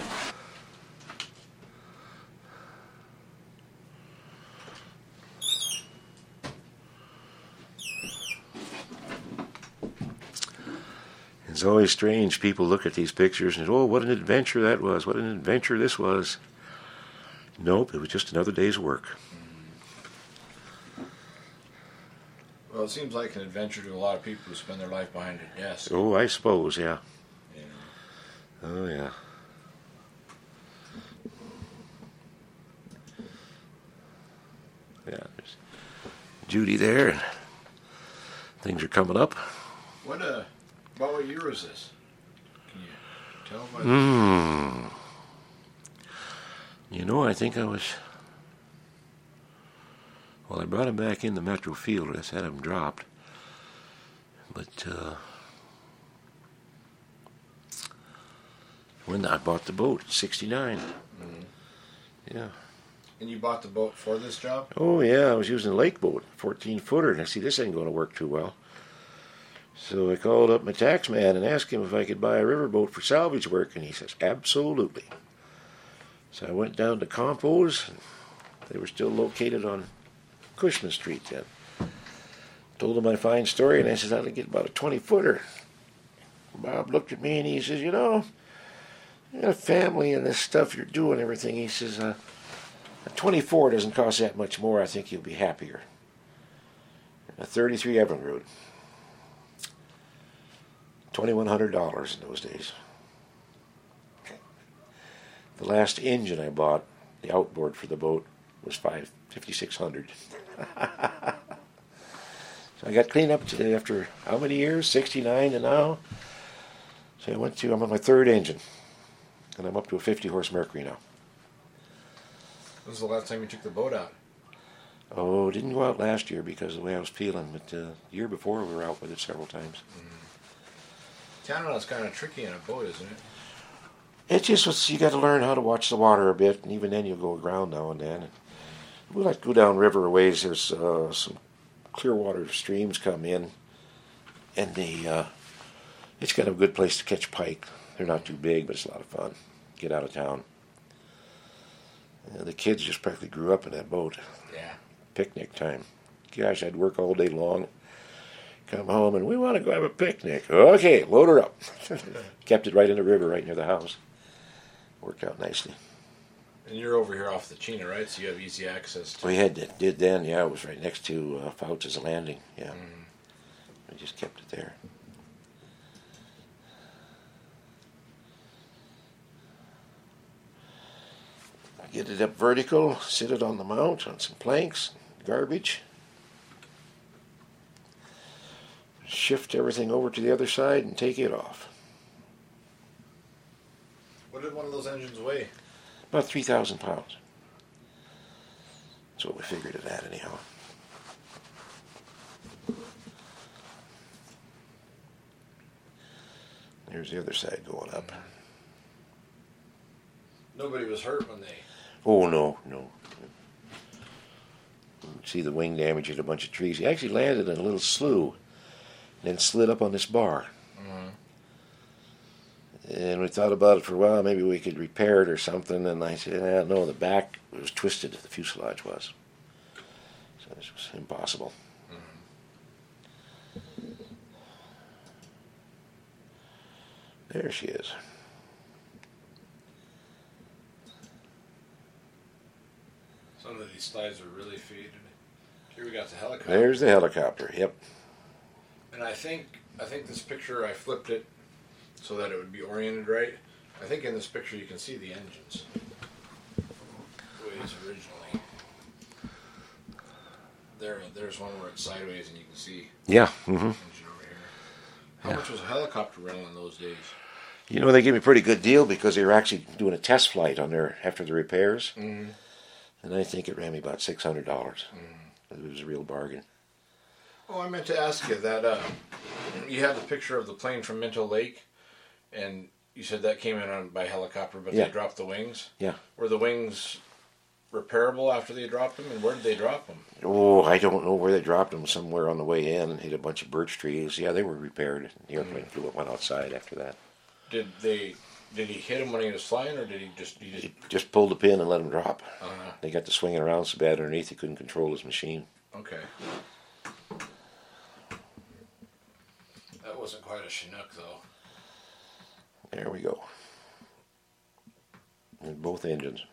It's always strange. People look at these pictures and, oh, what an adventure that was. What an adventure this was. Nope, it was just another day's work. Well, it seems like an adventure to a lot of people who spend their life behind a desk. Oh, I suppose, yeah. You know. Oh, yeah. Yeah, there's Judy there. And things are coming up. What uh, about what year was this? Can you tell by the Hmm. You know, I think I was. Well, I brought him back in the Metro Field. I just had him dropped. But uh, when I bought the boat, sixty-nine. Mm-hmm. Yeah. And you bought the boat for this job? Oh, yeah, I was using a lake boat, fourteen footer, and I see this ain't going to work too well. So I called up my tax man and asked him if I could buy a riverboat for salvage work, and he says, absolutely. So I went down to Compos, and they were still located on Cushman Street then. Told him my fine story, and I said, I'd get about a twenty footer. Bob looked at me, and he says, you know, you got a family and this stuff you're doing, everything. He says, uh, a twenty-four doesn't cost that much more. I think you'll be happier. A thirty-three Evinrude. twenty-one hundred dollars in those days. The last engine I bought, the outboard for the boat, was five fifty-six hundred. So I got cleaned up today after how many years? sixty-nine to now. So I went to, I'm on my third engine. And I'm up to a fifty horse Mercury now. When was the last time you took the boat out? Oh, didn't go out last year because of the way I was feeling, but uh, the year before we were out with it several times. Mm-hmm. Canada's kind of tricky in a boat, isn't it? It's just what's, you got to learn how to watch the water a bit, and even then you'll go aground now and then. And we like to go down river a ways. There's uh, some clear water streams come in, and they, uh, it's kind of a good place to catch pike. They're not too big, but it's a lot of fun. Get out of town. Uh, the kids just practically grew up in that boat. Yeah. Picnic time. Gosh, I'd work all day long. Come home and we want to go have a picnic. Okay, load her up. Kept it right in the river, right near the house. Worked out nicely. And you're over here off the Chena, right? So you have easy access to. We had did then, yeah. It was right next to uh, Fouch's Landing. Yeah, Mm. we just kept it there. Get it up vertical, sit it on the mount on some planks, garbage. Shift everything over to the other side and take it off. What did one of those engines weigh? About three thousand pounds. That's what we figured it at, anyhow. There's the other side going up. Nobody was hurt when they. Oh, no, no. See the wing damage hit a bunch of trees. He actually landed in a little slough and then slid up on this bar. Mm-hmm. And we thought about it for a while. Maybe we could repair it or something. And I said, eh, no, the back was twisted. The fuselage was. So this was impossible. Mm-hmm. There she is. Some of these slides are really faded. Here we got the helicopter. There's the helicopter. Yep. And I think I think this picture I flipped it so that it would be oriented right. I think in this picture you can see the engines the way it is originally. there, there's one where it's sideways and you can see Yeah. Mm-hmm. the engine over here. How Yeah. much was a helicopter rental in those days? You know, they gave me a pretty good deal because they were actually doing a test flight on there after the repairs. Mm-hmm. And I think it ran me about six hundred dollars. Mm-hmm. It was a real bargain. Oh, I meant to ask you that uh, you had the picture of the plane from Minto Lake, and you said that came in on by helicopter, but Yeah. they dropped the wings. Yeah. Were the wings repairable after they dropped them, and where did they drop them? Oh, I don't know where they dropped them. Somewhere on the way in and hit a bunch of birch trees. Yeah, they were repaired. The airplane flew up, went outside after that. Did they? Did he hit him when he was flying, or did he just? He just He just pulled the pin and let him drop. uh, They got to swinging around so bad underneath he couldn't control his machine. okay. That wasn't quite a Chinook, though. There we go. And both engines.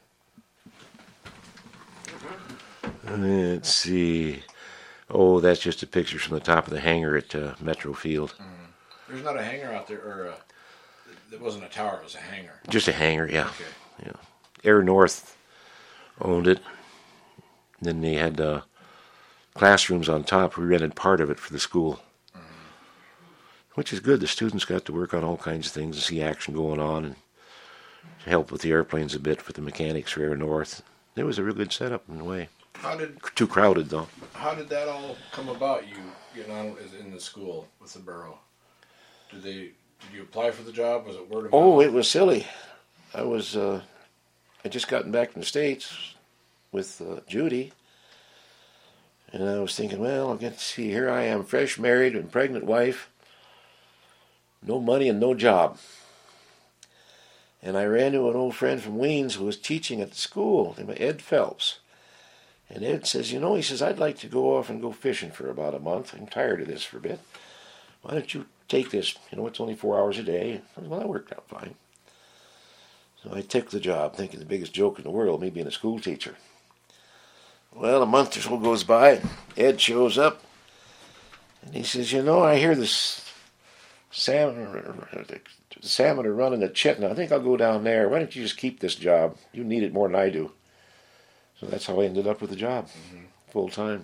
Let's see. Oh, that's just a picture from the top of the hangar at uh, Metro Field. Mm. There's not a hangar out there, or a, it wasn't a tower; it was a hangar. Just a hangar, yeah. Okay. Yeah. Air North owned it. Then they had uh, classrooms on top. We rented part of it for the school, Mm. which is good. The students got to work on all kinds of things and see action going on and help with the airplanes a bit for the mechanics for Air North. It was a real good setup in a way. How did Too crowded, though. how did that all come about? You getting on as in the school with the borough? Did they? Did you apply for the job? Was it word of Oh, mouth? it was silly. I was, uh, I just gotten back from the States with uh, Judy, and I was thinking, well, I'll get to see, here I am, fresh married and pregnant wife, no money and no job. And I ran into an old friend from Weens who was teaching at the school, named Ed Phelps. And Ed says, you know, he says, I'd like to go off and go fishing for about a month. I'm tired of this for a bit. Why don't you take this? You know, it's only four hours a day. I said, well, that worked out fine. So I took the job, thinking the biggest joke in the world, me being a school teacher. Well, a month or so goes by. Ed shows up, and he says, you know, I hear this salmon, the salmon are running at Chittenden. I think I'll go down there. Why don't you just keep this job? You need it more than I do. So that's how I ended up with the job, mm-hmm. full time.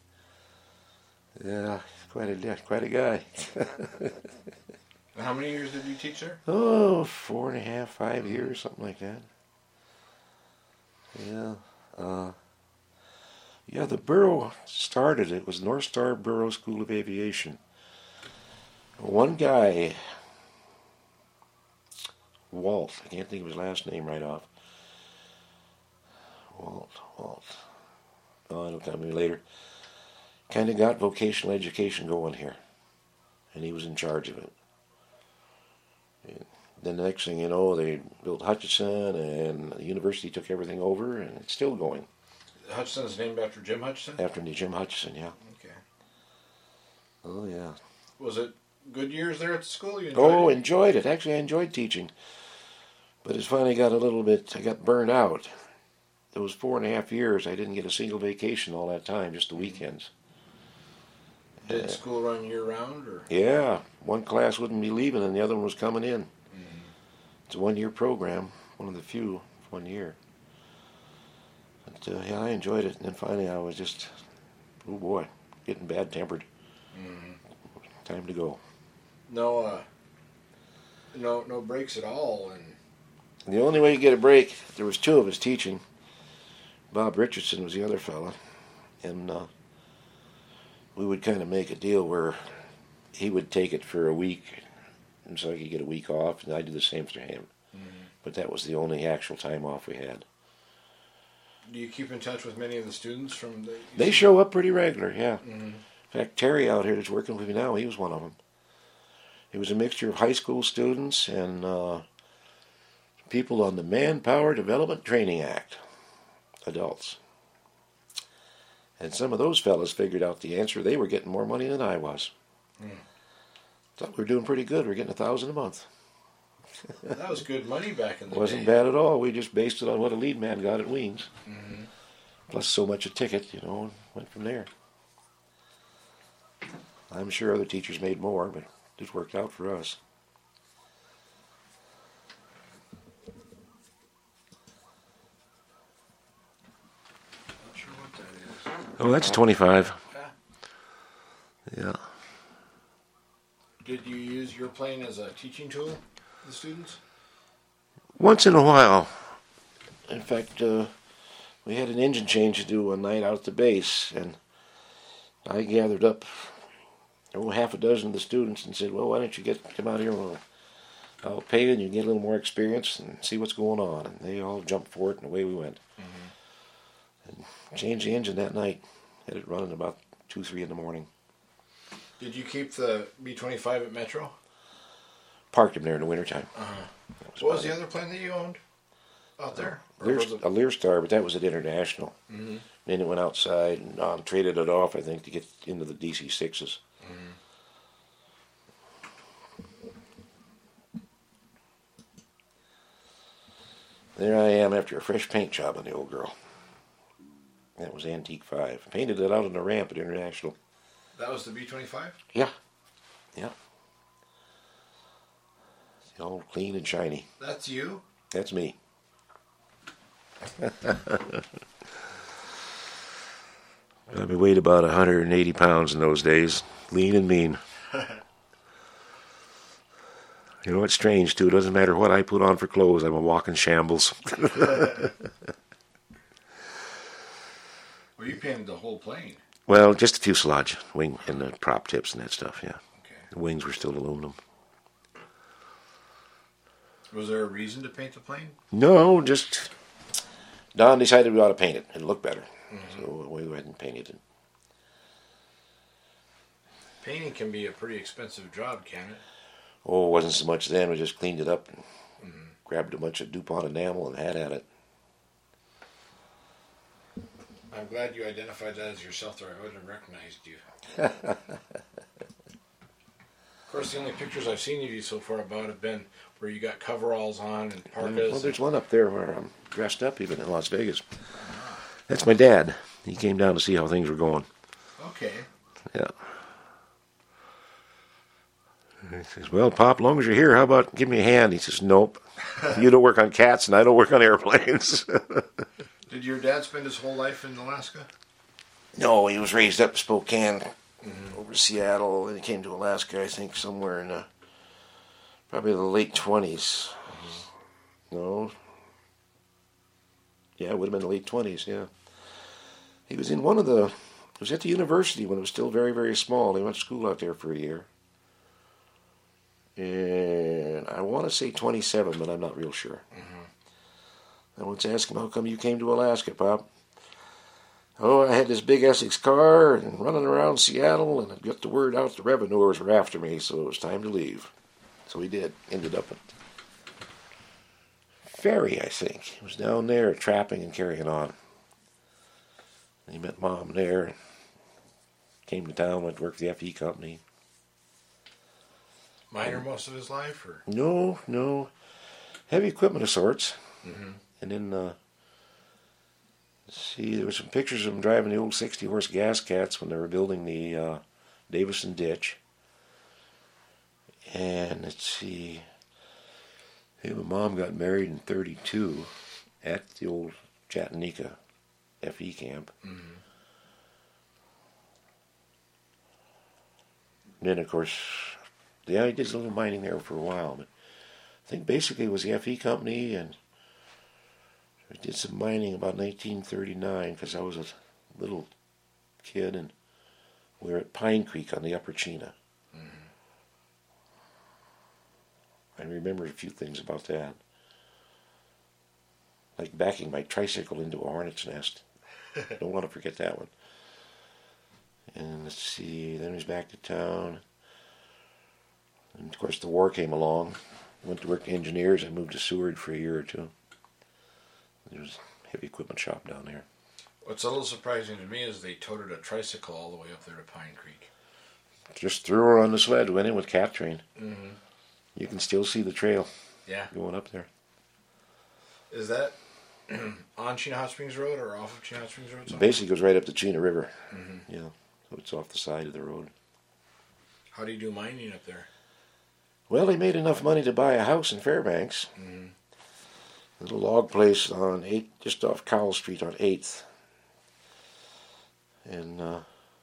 Yeah, quite a quite a guy. How many years did you teach there? Oh, four and a half, five years, something like that. Yeah. Uh, yeah, the borough started, it was North Star Borough School of Aviation. One guy, Walt, I can't think of his last name right off. Walt, Walt. Oh, it'll come to me later. Kind of got vocational education going here, and he was in charge of it. And then the next thing you know, they built Hutchinson, and the university took everything over, and it's still going. Hutchinson is named after Jim Hutchinson? After Jim Hutchinson, yeah. Okay. Oh, yeah. Was it good years there at the school? You enjoyed Oh, it? enjoyed it. Actually, I enjoyed teaching. But it finally got a little bit, I got burned out. Those four and a half years, I didn't get a single vacation all that time, just the weekends. Did uh, school run year round, or? Yeah, one class wouldn't be leaving and the other one was coming in. Mm-hmm. It's a one-year program, one of the few, one year. But uh, yeah, I enjoyed it. And then finally I was just, oh boy, getting bad-tempered. Mm-hmm. Time to go. No, uh, no, no breaks at all, and The only way you get a break, there was two of us teaching. Bob Richardson was the other fella, and uh, we would kind of make a deal where he would take it for a week, and so I could get a week off, and I'd do the same for him. Mm-hmm. But that was the only actual time off we had. Do you keep in touch with many of the students from the? They show up pretty regular, yeah. Mm-hmm. In fact, Terry out here that's working with me now, he was one of them. He was a mixture of high school students and uh, people on the Manpower Development Training Act, adults. And some of those fellas figured out the answer. They were getting more money than I was. Mm. Thought we were doing pretty good. We were getting a thousand a month. That was good money back in the Wasn't day. bad at all. We just based it on what a lead man got at Weens. Mm-hmm. Plus so much a ticket, you know, and went from there. I'm sure other teachers made more, but it just worked out for us. Not sure what that is. Oh, that's twenty-five. Yeah. Yeah. Did you use your plane as a teaching tool for the students? Once in a while. In fact, uh, we had an engine change to do one night out at the base, and I gathered up oh, half a dozen of the students and said, well, why don't you get come out here and I'll pay you and you can get a little more experience and see what's going on. And they all jumped for it, and away we went. Mm-hmm. And changed the engine that night. Had it running about two, three in the morning. Did you keep the B twenty-five at Metro? Parked him there in the wintertime. Uh-huh. What was the other plane that you owned out there? Lear, a Learstar, but that was at International. Mm-hmm. Then it went outside and um, traded it off, I think, to get into the D C sixes. Mm-hmm. There I am after a fresh paint job on the old girl. That was Antique five. Painted it out on the ramp at International. That was the B twenty-five? Yeah. Yeah. It's all clean and shiny. That's you? That's me. I weighed about one hundred eighty pounds in those days. Lean and mean. You know what's strange, too? It doesn't matter what I put on for clothes. I'm a walking shambles. Well, you painted the whole plane. Well, just the fuselage, wing, and the prop tips and that stuff, yeah. Okay. The wings were still aluminum. Was there a reason to paint the plane? No, just Don decided we ought to paint it. It looked better. Mm-hmm. So we went and painted it. Painting can be a pretty expensive job, can it? Oh, it wasn't so much then. We just cleaned it up and mm-hmm. grabbed a bunch of DuPont enamel and had at it. I'm glad you identified that as yourself, or I wouldn't have recognized you. Of course, the only pictures I've seen of you so far about have been where you got coveralls on and parkas. Well, there's one up there where I'm dressed up even in Las Vegas. That's my dad. He came down to see how things were going. Okay. Yeah. He says, well, Pop, as long as you're here, how about give me a hand? He says, nope. You don't work on cats and I don't work on airplanes. Did your dad spend his whole life in Alaska? No, he was raised up in Spokane, mm-hmm. over Seattle, and he came to Alaska, I think, somewhere in the, probably the late twenties. Mm-hmm. No. Yeah, it would have been the late twenties, yeah. He was in one of the, he was at the university when it was still very, very small. He went to school out there for a year. And I want to say twenty-seven, but I'm not real sure. Mm-hmm. I once asked him, how come you came to Alaska, Pop? Oh, I had this big Essex car and running around Seattle, and I got the word out the revenuers were after me, so it was time to leave. So he did. Ended up at Ferry, I think. He was down there trapping and carrying on. And he met Mom there. Came to town, went to work for the F E company. Miner most of his life, or no, no, heavy equipment of sorts. Mm-hmm. And then, uh, let's see, there were some pictures of him driving the old sixty horse gas cats when they were building the uh, Davison Ditch. And let's see, him and Mom got married in thirty-two at the old Chattanooga F E camp. Mm-hmm. And then, of course, yeah, he did a little mining there for a while, but I think basically it was the F E company, and I did some mining about nineteen thirty-nine because I was a little kid, and we were at Pine Creek on the Upper Chena. Mm-hmm. I remember a few things about that, like backing my tricycle into a hornet's nest. Don't want to forget that one. And let's see, then he was back to town. And of course the war came along. Went to work to engineers and moved to Seward for a year or two. There was a heavy equipment shop down there. What's a little surprising to me is they toted a tricycle all the way up there to Pine Creek. Just threw her on the sled, went in with cat train. Mm-hmm. You can still see the trail. Yeah. Going up there. Is that on Chena Hot Springs Road or off of Chena Hot Springs Road? Somewhere? Basically goes right up the Chena River. Mm-hmm. Yeah. So it's off the side of the road. How do you do mining up there? Well, they made enough money to buy a house in Fairbanks. Mm-hmm. A little log place on eight, just off Cowell Street on eighth. And uh,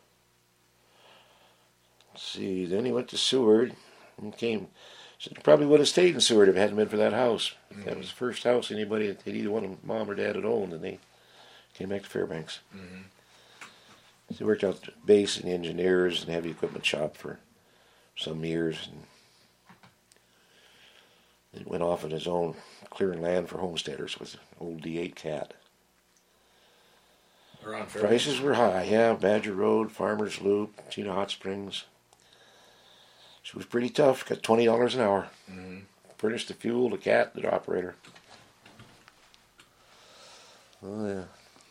let's see, then he went to Seward and came. So he probably would have stayed in Seward if it hadn't been for that house. Mm-hmm. That was the first house anybody, that either one of mom or dad had owned, and they came back to Fairbanks. Mm-hmm. So he worked out the base and engineers and heavy equipment shop for some years, and then went off on his own, clearing land for homesteaders with an old D eight Cat. Around Prices were high, yeah. Badger Road, Farmers Loop, Chena Hot Springs. She was pretty tough. Got twenty dollars an hour. Mm-hmm. Furnished the fuel, the cat, the operator. Oh yeah.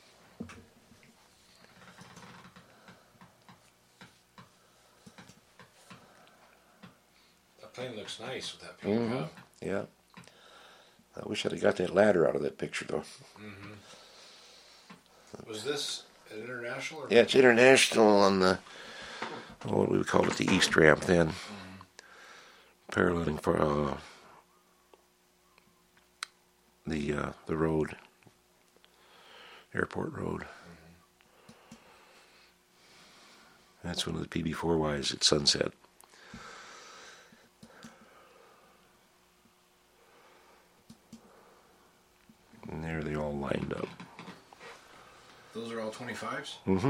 That plane looks nice with that pink mm-hmm. top. Yeah. I wish I'd have got that ladder out of that picture though. Mm-hmm. Was this an international? Or yeah, it's international on the, what we would call it, the east ramp then. Mm-hmm. Paralleling for uh, the uh, the road, airport road. Mm-hmm. That's one of the P B four Ys at sunset. And there they all lined up. Those are all twenty-fives? Mm-hmm.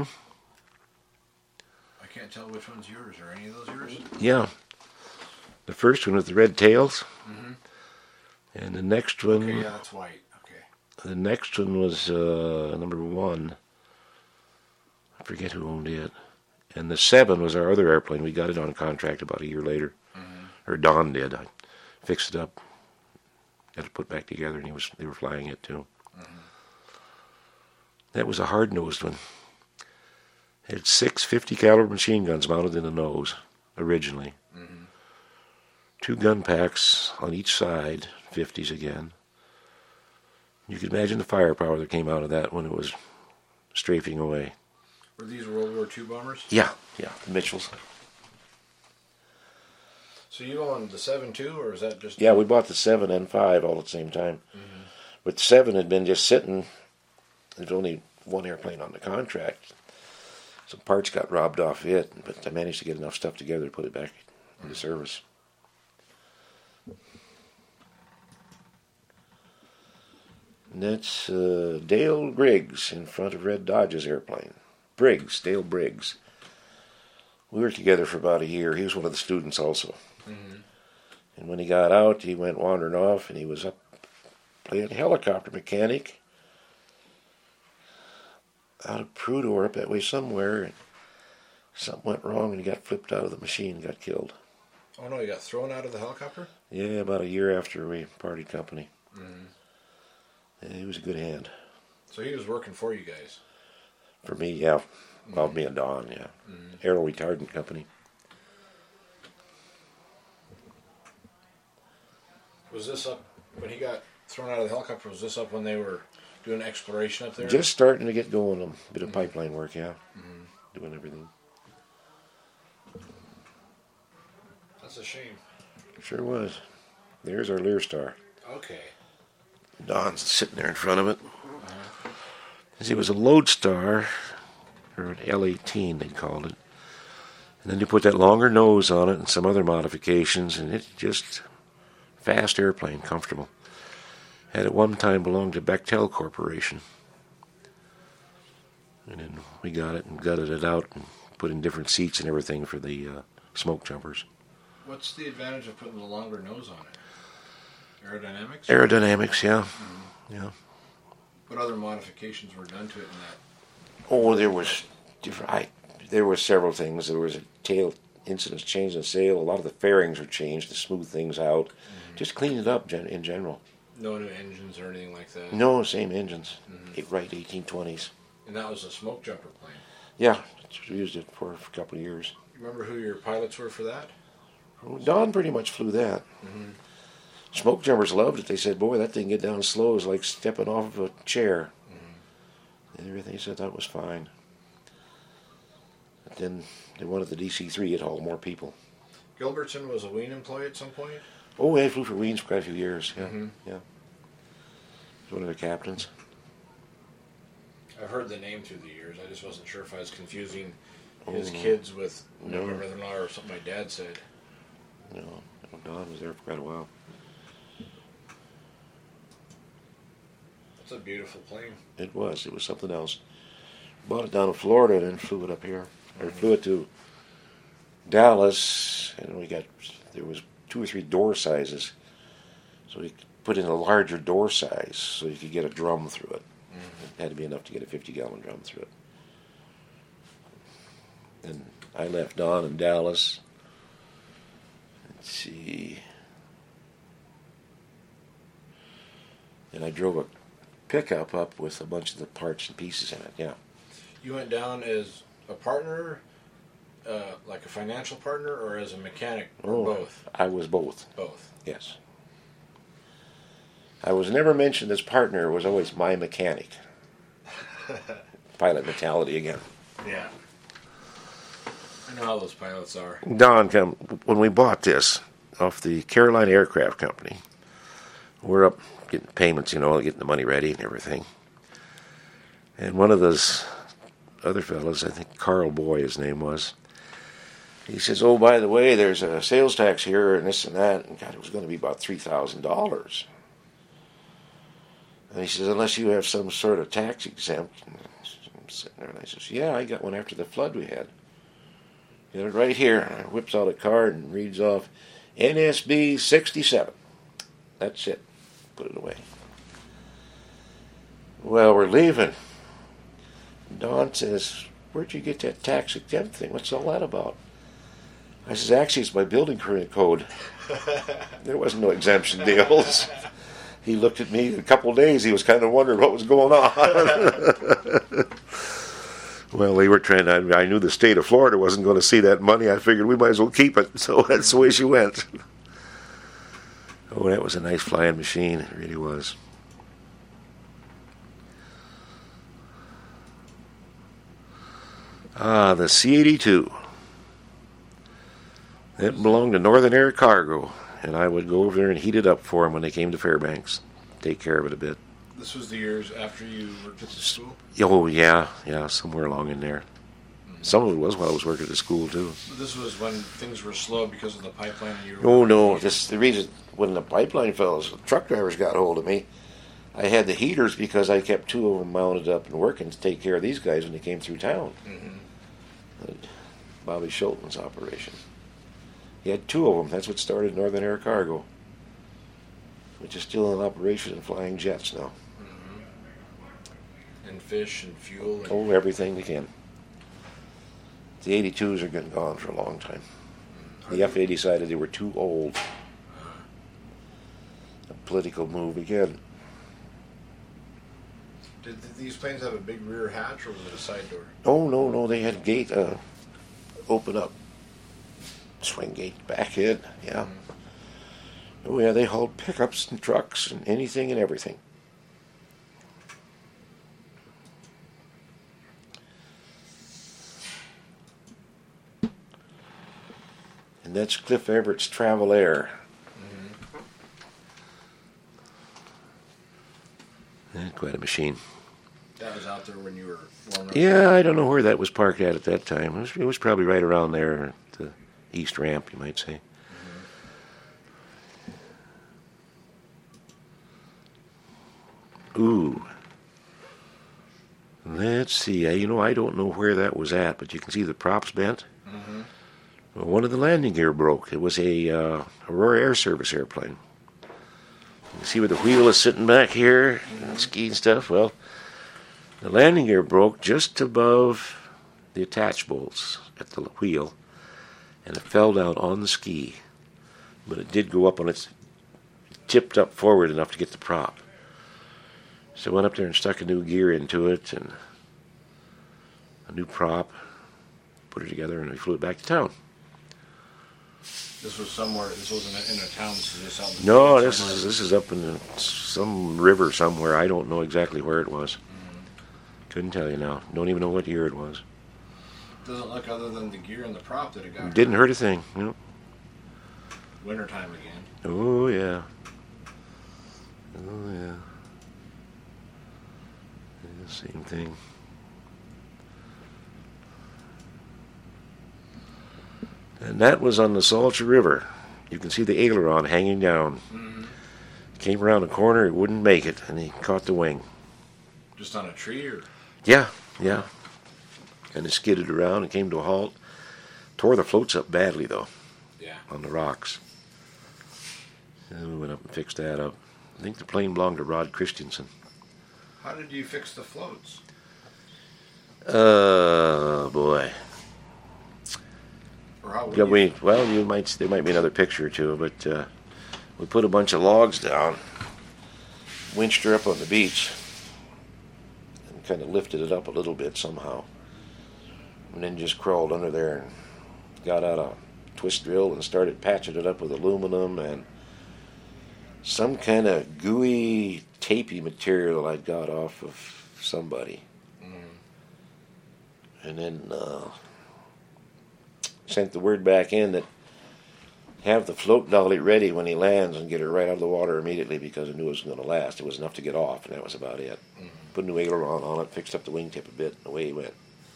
I can't tell which one's yours. Are any of those yours? Yeah. The first one was the red tails. Mm-hmm. And the next one... Okay, yeah, that's white. Okay. The next one was uh, number one. I forget who owned it. And the seven was our other airplane. We got it on contract about a year later. Mm-hmm. Or Don did. I fixed it up. Got it put back together, and he was they were flying it too. Mm-hmm. That was a hard-nosed one. It had six fifty caliber machine guns mounted in the nose, originally. Mm-hmm. Two gun packs on each side, fifties again. You could imagine the firepower that came out of that when it was strafing away. Were these World War Two bombers? Yeah, yeah, the Mitchells. So you owned the seven too, or is that just... Yeah, we bought the seven and five all at the same time. Mm-hmm. But the seven had been just sitting. There's only one airplane on the contract. Some parts got robbed off it, but I managed to get enough stuff together to put it back into service. And that's uh, Dale Briggs in front of Red Dodge's airplane. Briggs, Dale Briggs. We were together for about a year. He was one of the students also. Mm-hmm. And when he got out, he went wandering off, and he was up playing helicopter mechanic out of Prudhoe, up that way somewhere, and something went wrong, and he got flipped out of the machine and got killed. Oh no, he got thrown out of the helicopter? Yeah, about a year after we parted company. Mm-hmm. Yeah, he was a good hand. So he was working for you guys? For me, yeah. Well, me and Don, yeah. Mm-hmm. Aero Retardant Company. Was this up, when he got thrown out of the helicopter, was this up when they were doing exploration up there? Just starting to get going, a bit of mm-hmm. pipeline work, yeah. Mm-hmm. Doing everything. That's a shame. Sure was. There's our Lear Star. Okay. Don's sitting there in front of it. Uh-huh. It was a Lodestar, or an L eighteen they called it. And then you put that longer nose on it and some other modifications, and it just fast airplane, comfortable. Had at one time belonged to Bechtel Corporation. And then we got it and gutted it out and put in different seats and everything for the uh, smoke jumpers. What's the advantage of putting the longer nose on it? Aerodynamics? Aerodynamics, yeah. Mm-hmm. Yeah. What other modifications were done to it in that? Oh, there was different. I, there were several things. There was a tail incidence change in sail. A lot of the fairings were changed to smooth things out. Mm-hmm. Just clean it up gen- in general. No new engines or anything like that? No, same engines. Mm-hmm. It, right, eighteen twenties. And that was a smoke jumper plane? Yeah, we used it for a couple of years. You remember who your pilots were for that? Don pretty much flew that. Mm-hmm. Smoke jumpers loved it. They said, boy, that thing get down slow is like stepping off of a chair. Mm-hmm. And everything, he said that was fine. But then they wanted the D C three, it hauled more people. Gilbertson was a Wien employee at some point? Oh, I flew for Wiens for quite a few years, yeah. Mm-hmm. Yeah. He was one of the captains. I've heard the name through the years. I just wasn't sure if I was confusing his Oh, kids with no. my brother-in-law or something my dad said. No, Don was there for quite a while. It's a beautiful plane. It was. It was something else. Bought it down in Florida and then flew it up here. Or flew it to Dallas, and we got, there was two or three door sizes. So we put in a larger door size so you could get a drum through it. Mm-hmm. It had to be enough to get a fifty gallon drum through it. And I left Don in Dallas. Let's see. And I drove a pickup up with a bunch of the parts and pieces in it, yeah. You went down as a partner, uh, like a financial partner, or as a mechanic, or Oh, both? I was both, Both. yes. I was never mentioned as partner, it was always my mechanic. Pilot mentality again. Yeah. I know how those pilots are. Don, come, when we bought this off the Carolina Aircraft Company, we're up getting payments, you know, getting the money ready and everything. And one of those other fellas, I think Carl Boy his name was, he says, oh, by the way, there's a sales tax here and this and that. And God, it was going to be about three thousand dollars. And he says, unless you have some sort of tax exempt. And I'm sitting there and I says, yeah, I got one after the flood we had. Got it right here. And I whips out a card and reads off N S B sixty-seven. That's it. Put it away. Well, we're leaving. Don says, where'd you get that tax exempt thing? What's all that about? I says, actually, it's my building permit code. There wasn't no exemption deals. He looked at me in a couple of days. He was kind of wondering what was going on. Well, we were trying to, I knew the state of Florida wasn't going to see that money. I figured we might as well keep it. So that's the way she went. Oh, that was a nice flying machine. It really was. Ah, the C eighty-two. That belonged to Northern Air Cargo, and I would go over there and heat it up for them when they came to Fairbanks. Take care of it a bit. This was the years after you worked at the school? Oh, yeah, yeah, somewhere along in there. Some of it was while I was working at the school, too. This was when things were slow because of the pipeline? And you were Oh, no, this the reason, when the pipeline fellows, the truck drivers got hold of me, I had the heaters because I kept two of them mounted up and working to take care of these guys when they came through town. Mm-hmm. Bobby Schulten's operation. He had two of them. That's what started Northern Air Cargo, which is still in operation and flying jets now. Mm-hmm. And fish and fuel. And Oh, everything they can. The eighty-twos are getting gone for a long time. The F A A decided they were too old. A political move again. Did th- these planes have a big rear hatch, or was it a side door? Oh, no, no, they had gate uh, open up. Swing gate back in, yeah. Mm-hmm. Oh, yeah, they hauled pickups and trucks and anything and everything. And that's Cliff Everett's Travel Air. Mm-hmm. Eh, quite a machine. That was out there when you were warming up? Yeah, I don't know where that was parked at at that time. It was, it was probably right around there, at the east ramp, you might say. Mm-hmm. Ooh. Let's see. You know, I don't know where that was at, but you can see the props bent. Mm-hmm. Well, one of the landing gear broke. It was a uh, Aurora Air Service airplane. You see where the wheel is sitting back here, and ski and stuff? Well, the landing gear broke just above the attach bolts at the wheel, and it fell down on the ski. But it did go up on its, tipped up forward enough to get the prop. So I went up there and stuck a new gear into it, and a new prop, put it together, and we flew it back to town. This was somewhere, this wasn't in a town, this is just out in the No, field this somewhere. is this is up in the, some river somewhere. I don't know exactly where it was. Mm-hmm. Couldn't tell you now. Don't even know what year it was. Doesn't look other than the gear and the prop that it got. Didn't hurt a thing. You know. Wintertime again. Oh yeah. Oh yeah. Yeah. Same thing. And that was on the Salcha River. You can see the aileron hanging down. Mm-hmm. Came around a corner, it wouldn't make it, and he caught the wing. Just on a tree, or? Yeah, yeah. And it skidded around and came to a halt. Tore the floats up badly, though. Yeah. On the rocks. And we went up and fixed that up. I think the plane belonged to Rod Christensen. How did you fix the floats? Oh, boy. Or how would Yeah, you? we, well, you might, there might be another picture or two, but uh, we put a bunch of logs down, winched her up on the beach, and kind of lifted it up a little bit somehow. And then just crawled under there and got out a twist drill and started patching it up with aluminum and some kind of gooey, tapey material I got off of somebody. Mm. And then uh, sent the word back in that have the float dolly ready when he lands and get her right out of the water immediately because I knew it was going to last. It was enough to get off, and that was about it. Mm-hmm. Put a new aileron on it, fixed up the wingtip a bit, and away he went.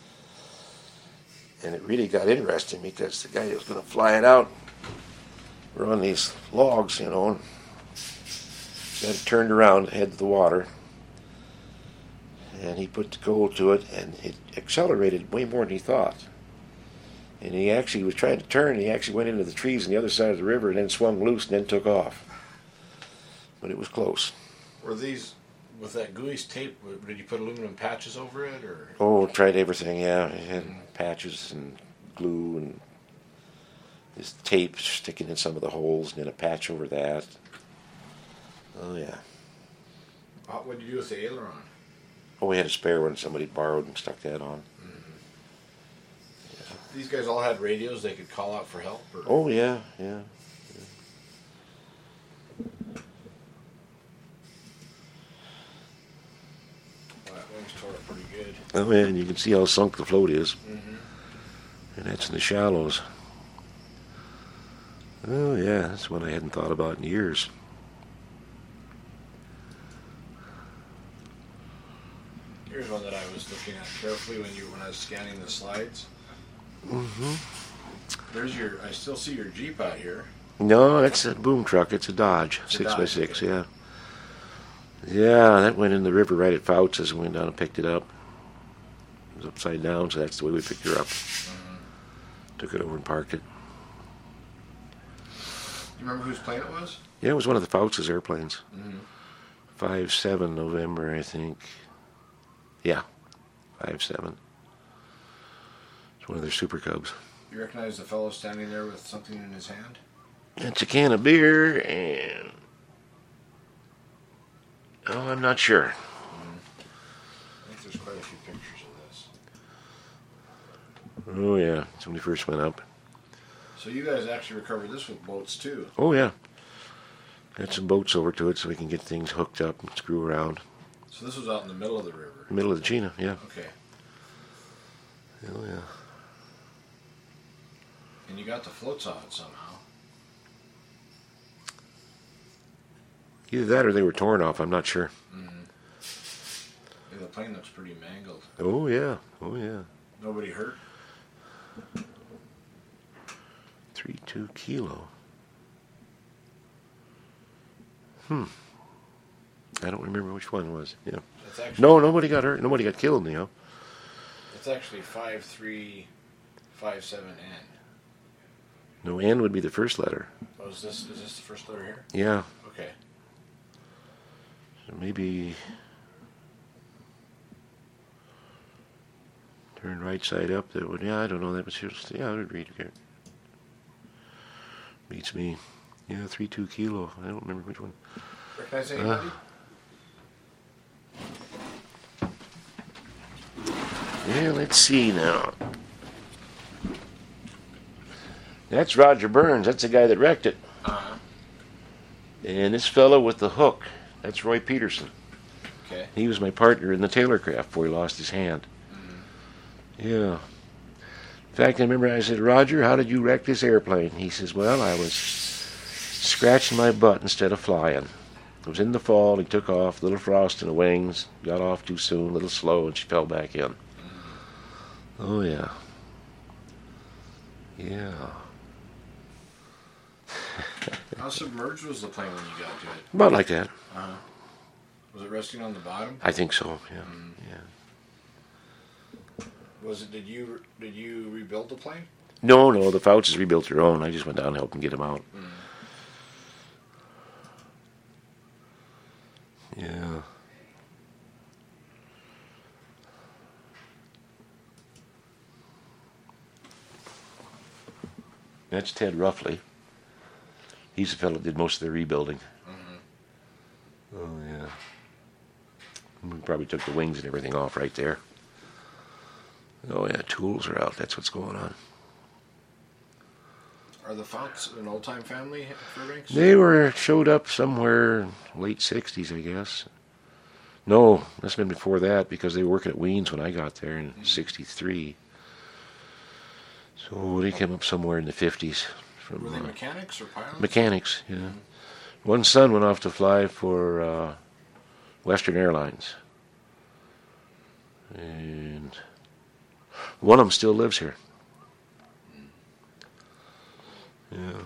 And it really got interesting because the guy that was going to fly it out were on these logs, you know, and got it turned around, head to the water, and he put the coal to it, and it accelerated way more than he thought. And he actually was trying to turn, and he actually went into the trees on the other side of the river and then swung loose and then took off. But it was close. Were these, with that gooey tape, did you put aluminum patches over it, or? Oh, tried everything, yeah. It had mm-hmm. patches and glue and this tape sticking in some of the holes and then a patch over that. Oh, yeah. What did you do with the aileron? Oh, we had a spare one somebody borrowed and stuck that on. Mm-hmm. Yeah. These guys all had radios they could call out for help? Or? Oh, yeah, yeah. yeah. Well, that wing's tore up pretty good. Oh, yeah, and you can see how sunk the float is. Mm-hmm. And that's in the shallows. Oh, yeah, that's one I hadn't thought about in years. Here's one that I was looking at carefully when you when I was scanning the slides. Mm-hmm. There's your. I still see your Jeep out here. No, that's a boom truck. It's a Dodge, it's six a Dodge, by six. okay. Yeah. Yeah, that went in the river right at Fouts and went down and picked it up. It was upside down, so that's the way we picked her up. Mm-hmm. Took it over and parked it. You remember whose plane it was? Yeah, it was one of the Fouts' airplanes. Mm-hmm. Five seven November, I think. Yeah, five seven. It's one of their Super Cubs. You recognize the fellow standing there with something in his hand? It's a can of beer and... Oh, I'm not sure. Mm-hmm. I think there's quite a few pictures of this. Oh, yeah. It's when we first went up. So you guys actually recovered this with boats, too? Oh, yeah. Had some boats over to it so we can get things hooked up and screw around. So this was out in the middle of the river? Middle of the Chena, yeah. Okay. Oh, yeah. And you got the floats on it somehow. Either that or they were torn off, I'm not sure. Mm-hmm. Yeah, the plane looks pretty mangled. Oh, yeah. Oh, yeah. Nobody hurt? three two kilo. Hmm. I don't remember which one it was. Yeah. That's actually, no, nobody got hurt. Nobody got killed, you know. It's actually five three five seven N. No, N would be the first letter. Oh, is this is this the first letter here? Yeah. Okay. So maybe turn right side up. That would. Yeah, I don't know. That was just. Yeah, I would read here. Beats me. Yeah, three two kilo. I don't remember which one. Recognize anybody? Uh, Yeah, let's see now. That's Roger Burns. That's the guy that wrecked it. Uh-huh. And this fellow with the hook, that's Roy Peterson. Okay. He was my partner in the Taylorcraft before he lost his hand. Mm-hmm. Yeah. In fact, I remember I said, Roger, how did you wreck this airplane? He says, well, I was scratching my butt instead of flying. It was in the fall. He took off, little frost in the wings, got off too soon, a little slow, and she fell back in. Oh, yeah. Yeah. How submerged was the plane when you got to it? About like that. Uh-huh. Was it resting on the bottom? I think so, yeah. Mm. Yeah. Was it? Did you did you rebuild the plane? No, no, the Fouts rebuilt their own. I just went down and helped them get them out. Mm. Yeah. That's Ted Ruffley. He's the fellow that did most of the rebuilding. Mm-hmm. Oh, yeah. We probably took the wings and everything off right there. Oh, yeah, tools are out. That's what's going on. Are the Fouts an old-time family, Fairbanks? They were showed up somewhere late sixties, I guess. No, that's been before that because they were working at Weens when I got there in Mm-hmm. sixty-three. So they came up somewhere in the fifties. From, Were they uh, mechanics or pilots? mechanics, yeah. One son went off to fly for uh, Western Airlines. And one of them still lives here. Yeah.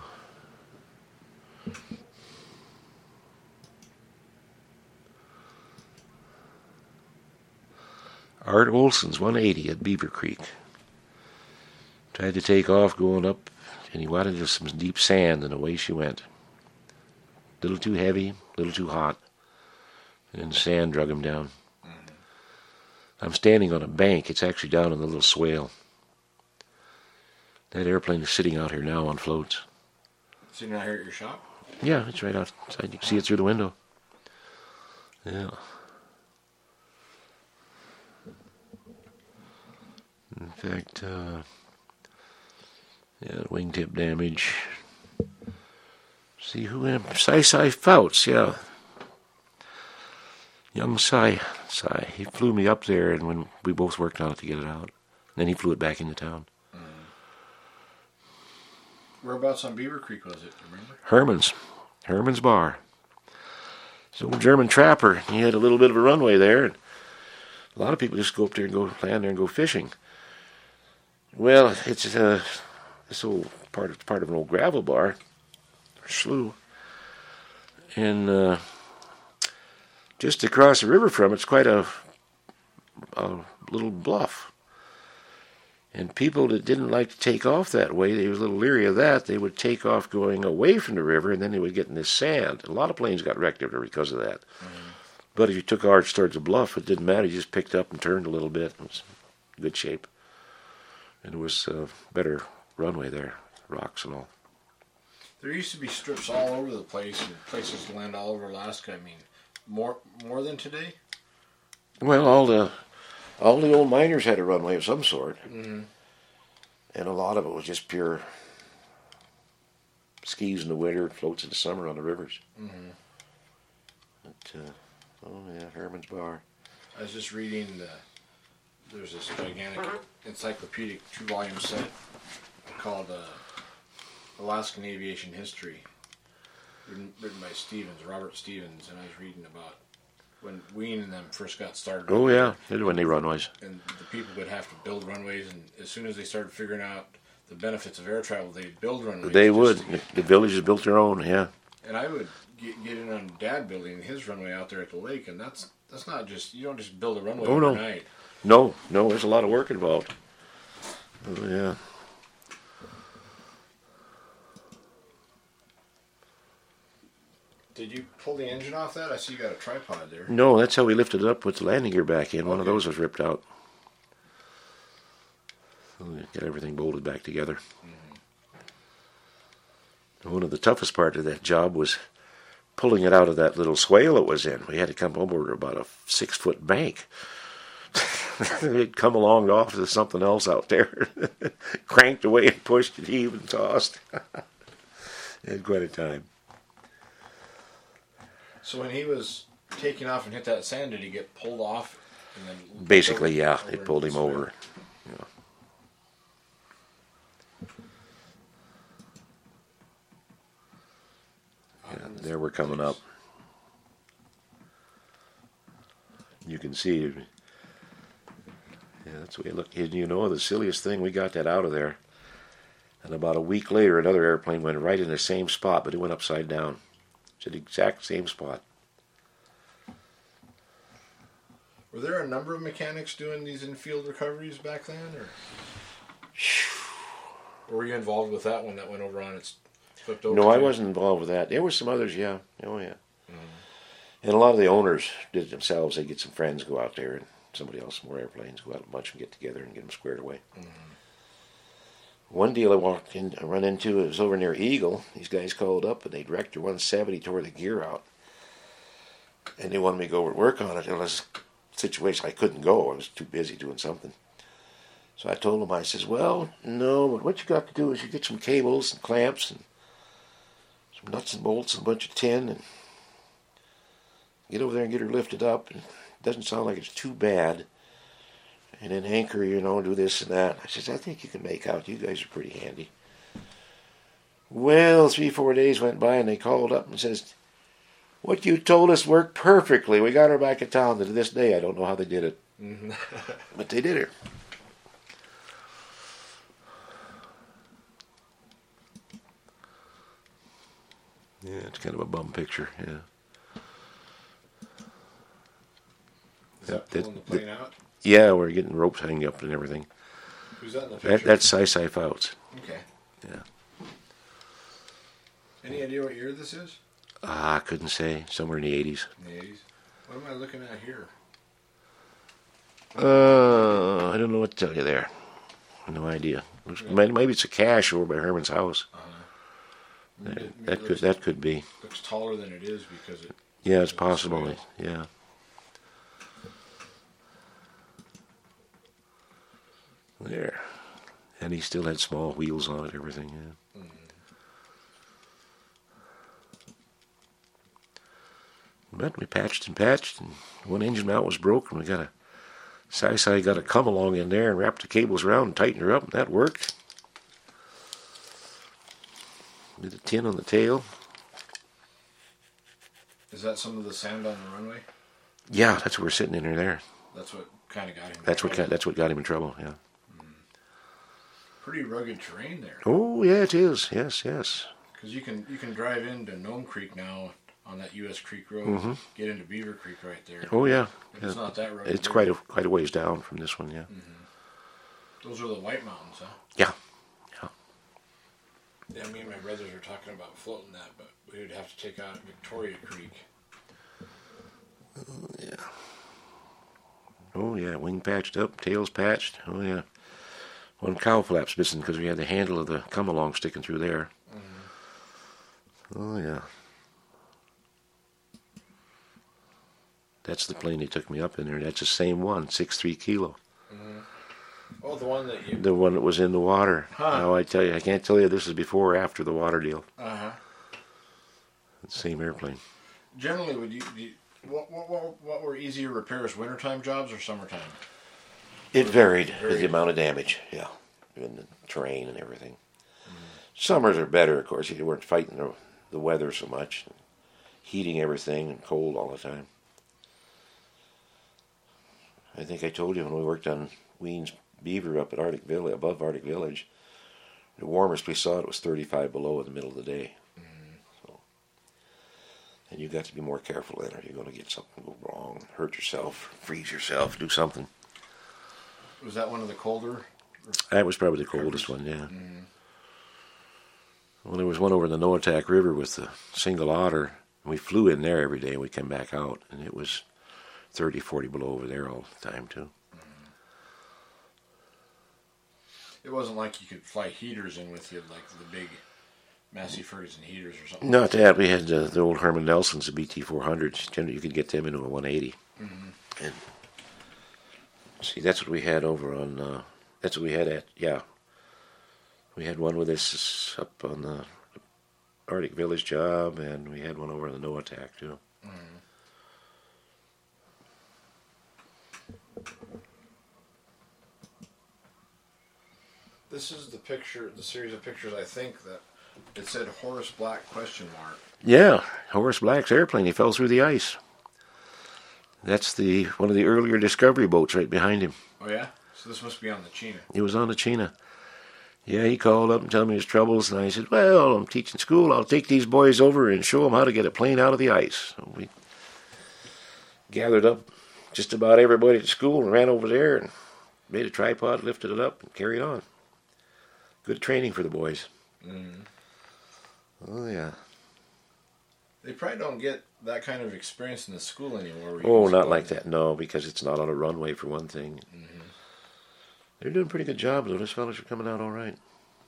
Art Olson's one eighty at Beaver Creek. Tried to take off going up, and he wanted just some deep sand, and away she went. A little too heavy, a little too hot, and sand drug him down. Mm-hmm. I'm standing on a bank. It's actually down in the little swale. That airplane is sitting out here now on floats. Sitting out here at your shop? Yeah, it's right outside. You can see it through the window. Yeah. In fact, uh, yeah, wingtip damage. See who in Cy Cy Fouts, yeah. Young Cy Cy. He flew me up there, and when we both worked on it to get it out. Then he flew it back into town. Mm. Whereabouts on Beaver Creek was it? Do you remember? Herman's. Herman's Bar. This old German trapper. He had a little bit of a runway there. And a lot of people just go up there and go land there and go fishing. Well, it's uh, this old part of part of an old gravel bar, or slough, and uh, just across the river from it's quite a, a little bluff. And people that didn't like to take off that way, they was a little leery of that. They would take off going away from the river, and then they would get in this sand. A lot of planes got wrecked up there because of that. Mm-hmm. But if you took ours towards the bluff, it didn't matter. You just picked up and turned a little bit. It was in good shape. And it was a better runway there, rocks and all. There used to be strips all over the place and places to land all over Alaska. I mean, more more than today? Well, all the all the old miners had a runway of some sort. Mm-hmm. And a lot of it was just pure skis in the winter, floats in the summer on the rivers. Mm-hmm. But, uh, oh, yeah, Herman's Bar. I was just reading the... There's this gigantic encyclopedic two-volume set called uh, Alaskan Aviation History, written, written by Stevens, Robert Stevens, and I was reading about when Ween and them first got started. Oh, yeah, they did when they runways. And the people would have to build runways, and as soon as they started figuring out the benefits of air travel, they'd build runways. They would. To, The villages built their own, yeah. and I would get, get in on Dad building his runway out there at the lake, and that's that's not just, you don't just build a runway Oh, no. overnight. No, no, there's a lot of work involved. Oh, yeah. Did you pull the engine off that? I see you got a tripod there. No, that's how we lifted it up with the landing gear back in. One of Okay. those was ripped out. So we got everything bolted back together. Mm-hmm. One of the toughest parts of that job was pulling it out of that little swale it was in. We had to come over about a six-foot bank. It come along off to something else out there. Cranked away and pushed and heaved and tossed. It had quite a time. So when he was taking off and hit that sand, did he get pulled off? And then Basically, yeah, over they into pulled the him swale? over. Yeah. Yeah, there we're coming up. You can see. Yeah, that's the way it looked. And you know, the silliest thing, we got that out of there. And about a week later, another airplane went right in the same spot, but it went upside down. It's the exact same spot. Were there a number of mechanics doing these in-field recoveries back then, or, or were you involved with that one that went over on its flipped over? No, I too? wasn't involved with that. There were some others, yeah. Oh, yeah. Mm-hmm. And a lot of the owners did it themselves. They'd get some friends, go out there, and somebody else, more airplanes, go out a bunch and get together and get them squared away. Mm-hmm. One deal I walked in, I run into, it was over near Eagle. These guys called up, and they'd wrecked their one seventy, tore the gear out. And they wanted me to go over and work on it. It was a situation I couldn't go. I was too busy doing something. So I told them, I says, well, no, but what you got to do is you get some cables and clamps and some nuts and bolts and a bunch of tin and get over there and get her lifted up. And it doesn't sound like it's too bad. And then anchor, you know, do this and that. I says, I think you can make out. You guys are pretty handy. Well, three, four days went by and they called up and says, what you told us worked perfectly. We got her back in town. To this day, I don't know how they did it. Mm-hmm. But they did her. Yeah, it's kind of a bum picture, yeah. Is that That- pulling the that- plane out? Yeah, we're getting ropes hanging up and everything. Who's that in the That, picture? that's Sci-Fi Fouts. Okay. Yeah. Any idea what year this is? Ah, I couldn't say. Somewhere in the eighties. In the eighties. What am I looking at here? Uh, I don't know what to tell you there. No idea. Looks- may- Maybe it's a cache over by Herman's house. Uh-huh. That, It- it that could looks, that could be. looks taller than it is because it. Yeah, it's it's possible. swale. Yeah. There. And he still had small wheels on it, everything, yeah. Mm-hmm. But we patched and patched, and one engine mount was broken. We got a Sci-Fi got a come along in there and wrapped the cables around and tightened her up, and that worked. Did a tin on the tail. Is that some of the sand on the runway? Yeah, that's what we're sitting in her there. That's what kind of got him. That's what got, that's what got him in trouble. Yeah. Pretty rugged terrain there. Oh yeah, it is. Yes, yes. Because you can you can drive into Nome Creek now on that U S Creek Road, Mm-hmm. get into Beaver Creek right there. Oh yeah. But it's yeah. not that rugged. It's there. quite a quite a ways down from this one. Yeah. Those are the White Mountains, huh? Yeah. Yeah. Yeah, me and my brothers were talking about floating that, but we would have to take out Victoria Creek. Yeah. Oh yeah. Wing patched up, tails patched. Oh yeah. One cow flap's missing because we had the handle of the come along sticking through there. Mm-hmm. Oh yeah. That's the plane they took me up in there. That's the same one, six three kilo. Mm-hmm. Oh, the one that you. The one that was in the water. Huh. Now I tell you, I can't tell you this is before or after the water deal. Uh huh. Same airplane. Generally, would you, you what, what what what were easier repairs, wintertime jobs or summertime? It varied Varied. with the amount of damage, yeah, and the terrain and everything. Mm-hmm. Summers are better, of course. You weren't fighting the, the weather so much, heating everything and cold all the time. I think I told you when we worked on Wien's Beaver up at Arctic Village, above Arctic Village, the warmest we saw it was thirty-five below in the middle of the day. Mm-hmm. So, and you got to be more careful then, or you're going to get something go wrong, hurt yourself, freeze yourself, do something. Was that one of the colder? That was probably the coldest one, yeah. Mm-hmm. Well, there was one over the Noatak River with the single otter. We flew in there every day and we came back out, and it was thirty, forty below over there all the time, too. Mm-hmm. It wasn't like you could fly heaters in with you, like the big Massey Ferguson heaters or something. Not that. We had uh, the old Herman Nelsons, the B T four hundreds. You could get them into a one eighty. Mm-hmm. And see, that's what we had over on, uh, that's what we had at, yeah. We had one with us up on the Arctic Village job, and we had one over on the Noatak, too. Mm-hmm. This is the picture, the series of pictures, I think, that it said Horace Black question mark. Yeah, Horace Black's airplane. He fell through the ice. That's the one of the earlier Discovery boats right behind him. Oh yeah? So this must be on the Chena. He was on the Chena. Yeah, he called up and told me his troubles, and I said, well, I'm teaching school. I'll take these boys over and show them how to get a plane out of the ice. So we gathered up just about everybody at school and ran over there and made a tripod, lifted it up, and carried on. Good training for the boys. Mm-hmm. Oh, yeah. They probably don't get that kind of experience in the school anymore. Oh, not like that, no, because it's not on a runway for one thing. Mm-hmm. They're doing a pretty good job, though. Those fellas are coming out all right.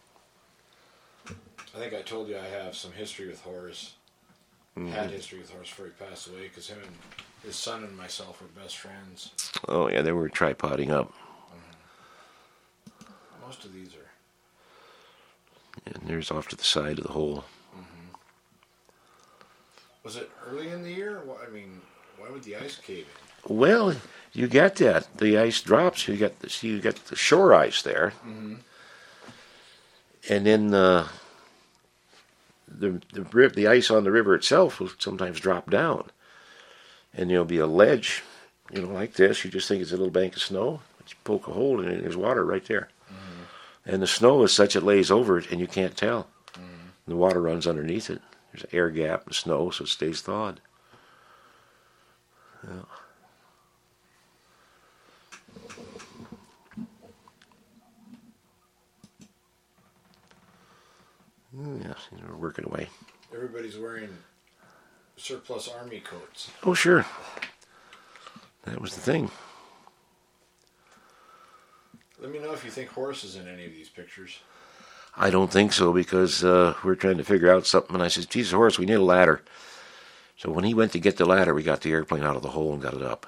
I think I told you I have some history with Horace. Mm-hmm. Had history with Horace before he passed away, because him and his son and myself were best friends. Oh, yeah, they were tripoding up. Mm-hmm. Most of these are. And there's off to the side of the hole. Mm-hmm. Was it early in the year? Well, I mean, why would the ice cave in? Well, you get that. The ice drops. You get the, you get the shore ice there. Mm-hmm. And then uh, the the the ice on the river itself will sometimes drop down, and there'll be a ledge, you know, like this. You just think it's a little bank of snow. But you poke a hole in it, and there's water right there. Mm-hmm. And the snow is such it lays over it, and you can't tell. Mm-hmm. The water runs underneath it. There's an air gap in snow, so it stays thawed. Yeah. Yeah, we're working away. Everybody's wearing surplus army coats. Oh, sure. That was the thing. Let me know if you think Horace is in any of these pictures. I don't think so, because uh, we're trying to figure out something, and I said, Jesus, Horace, we need a ladder. So when he went to get the ladder, we got the airplane out of the hole and got it up.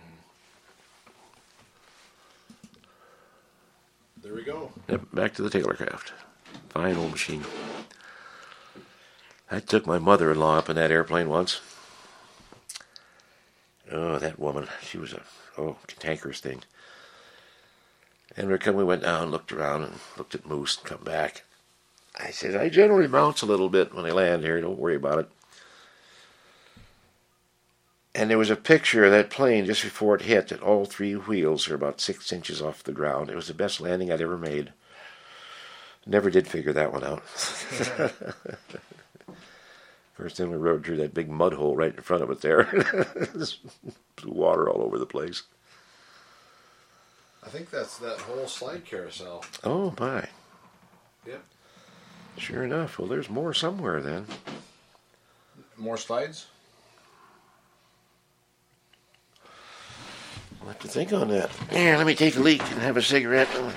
Mm-hmm. There we go. Yep, back to the Taylorcraft. Fine old machine. I took my mother-in-law up in that airplane once. Oh, that woman. She was a, oh, cantankerous thing. And we come, we went down, looked around, and looked at Moose and come back. I said, I generally bounce a little bit when I land here. Don't worry about it. And there was a picture of that plane just before it hit that all three wheels are about six inches off the ground. It was the best landing I'd ever made. Never did figure that one out. First thing we rode through that big mud hole right in front of it there. Water all over the place. I think that's that whole slide carousel. Oh, my. Yep. Sure enough. Well, there's more somewhere then. More slides? I'll have to think on that. Yeah, let me take a leak and have a cigarette.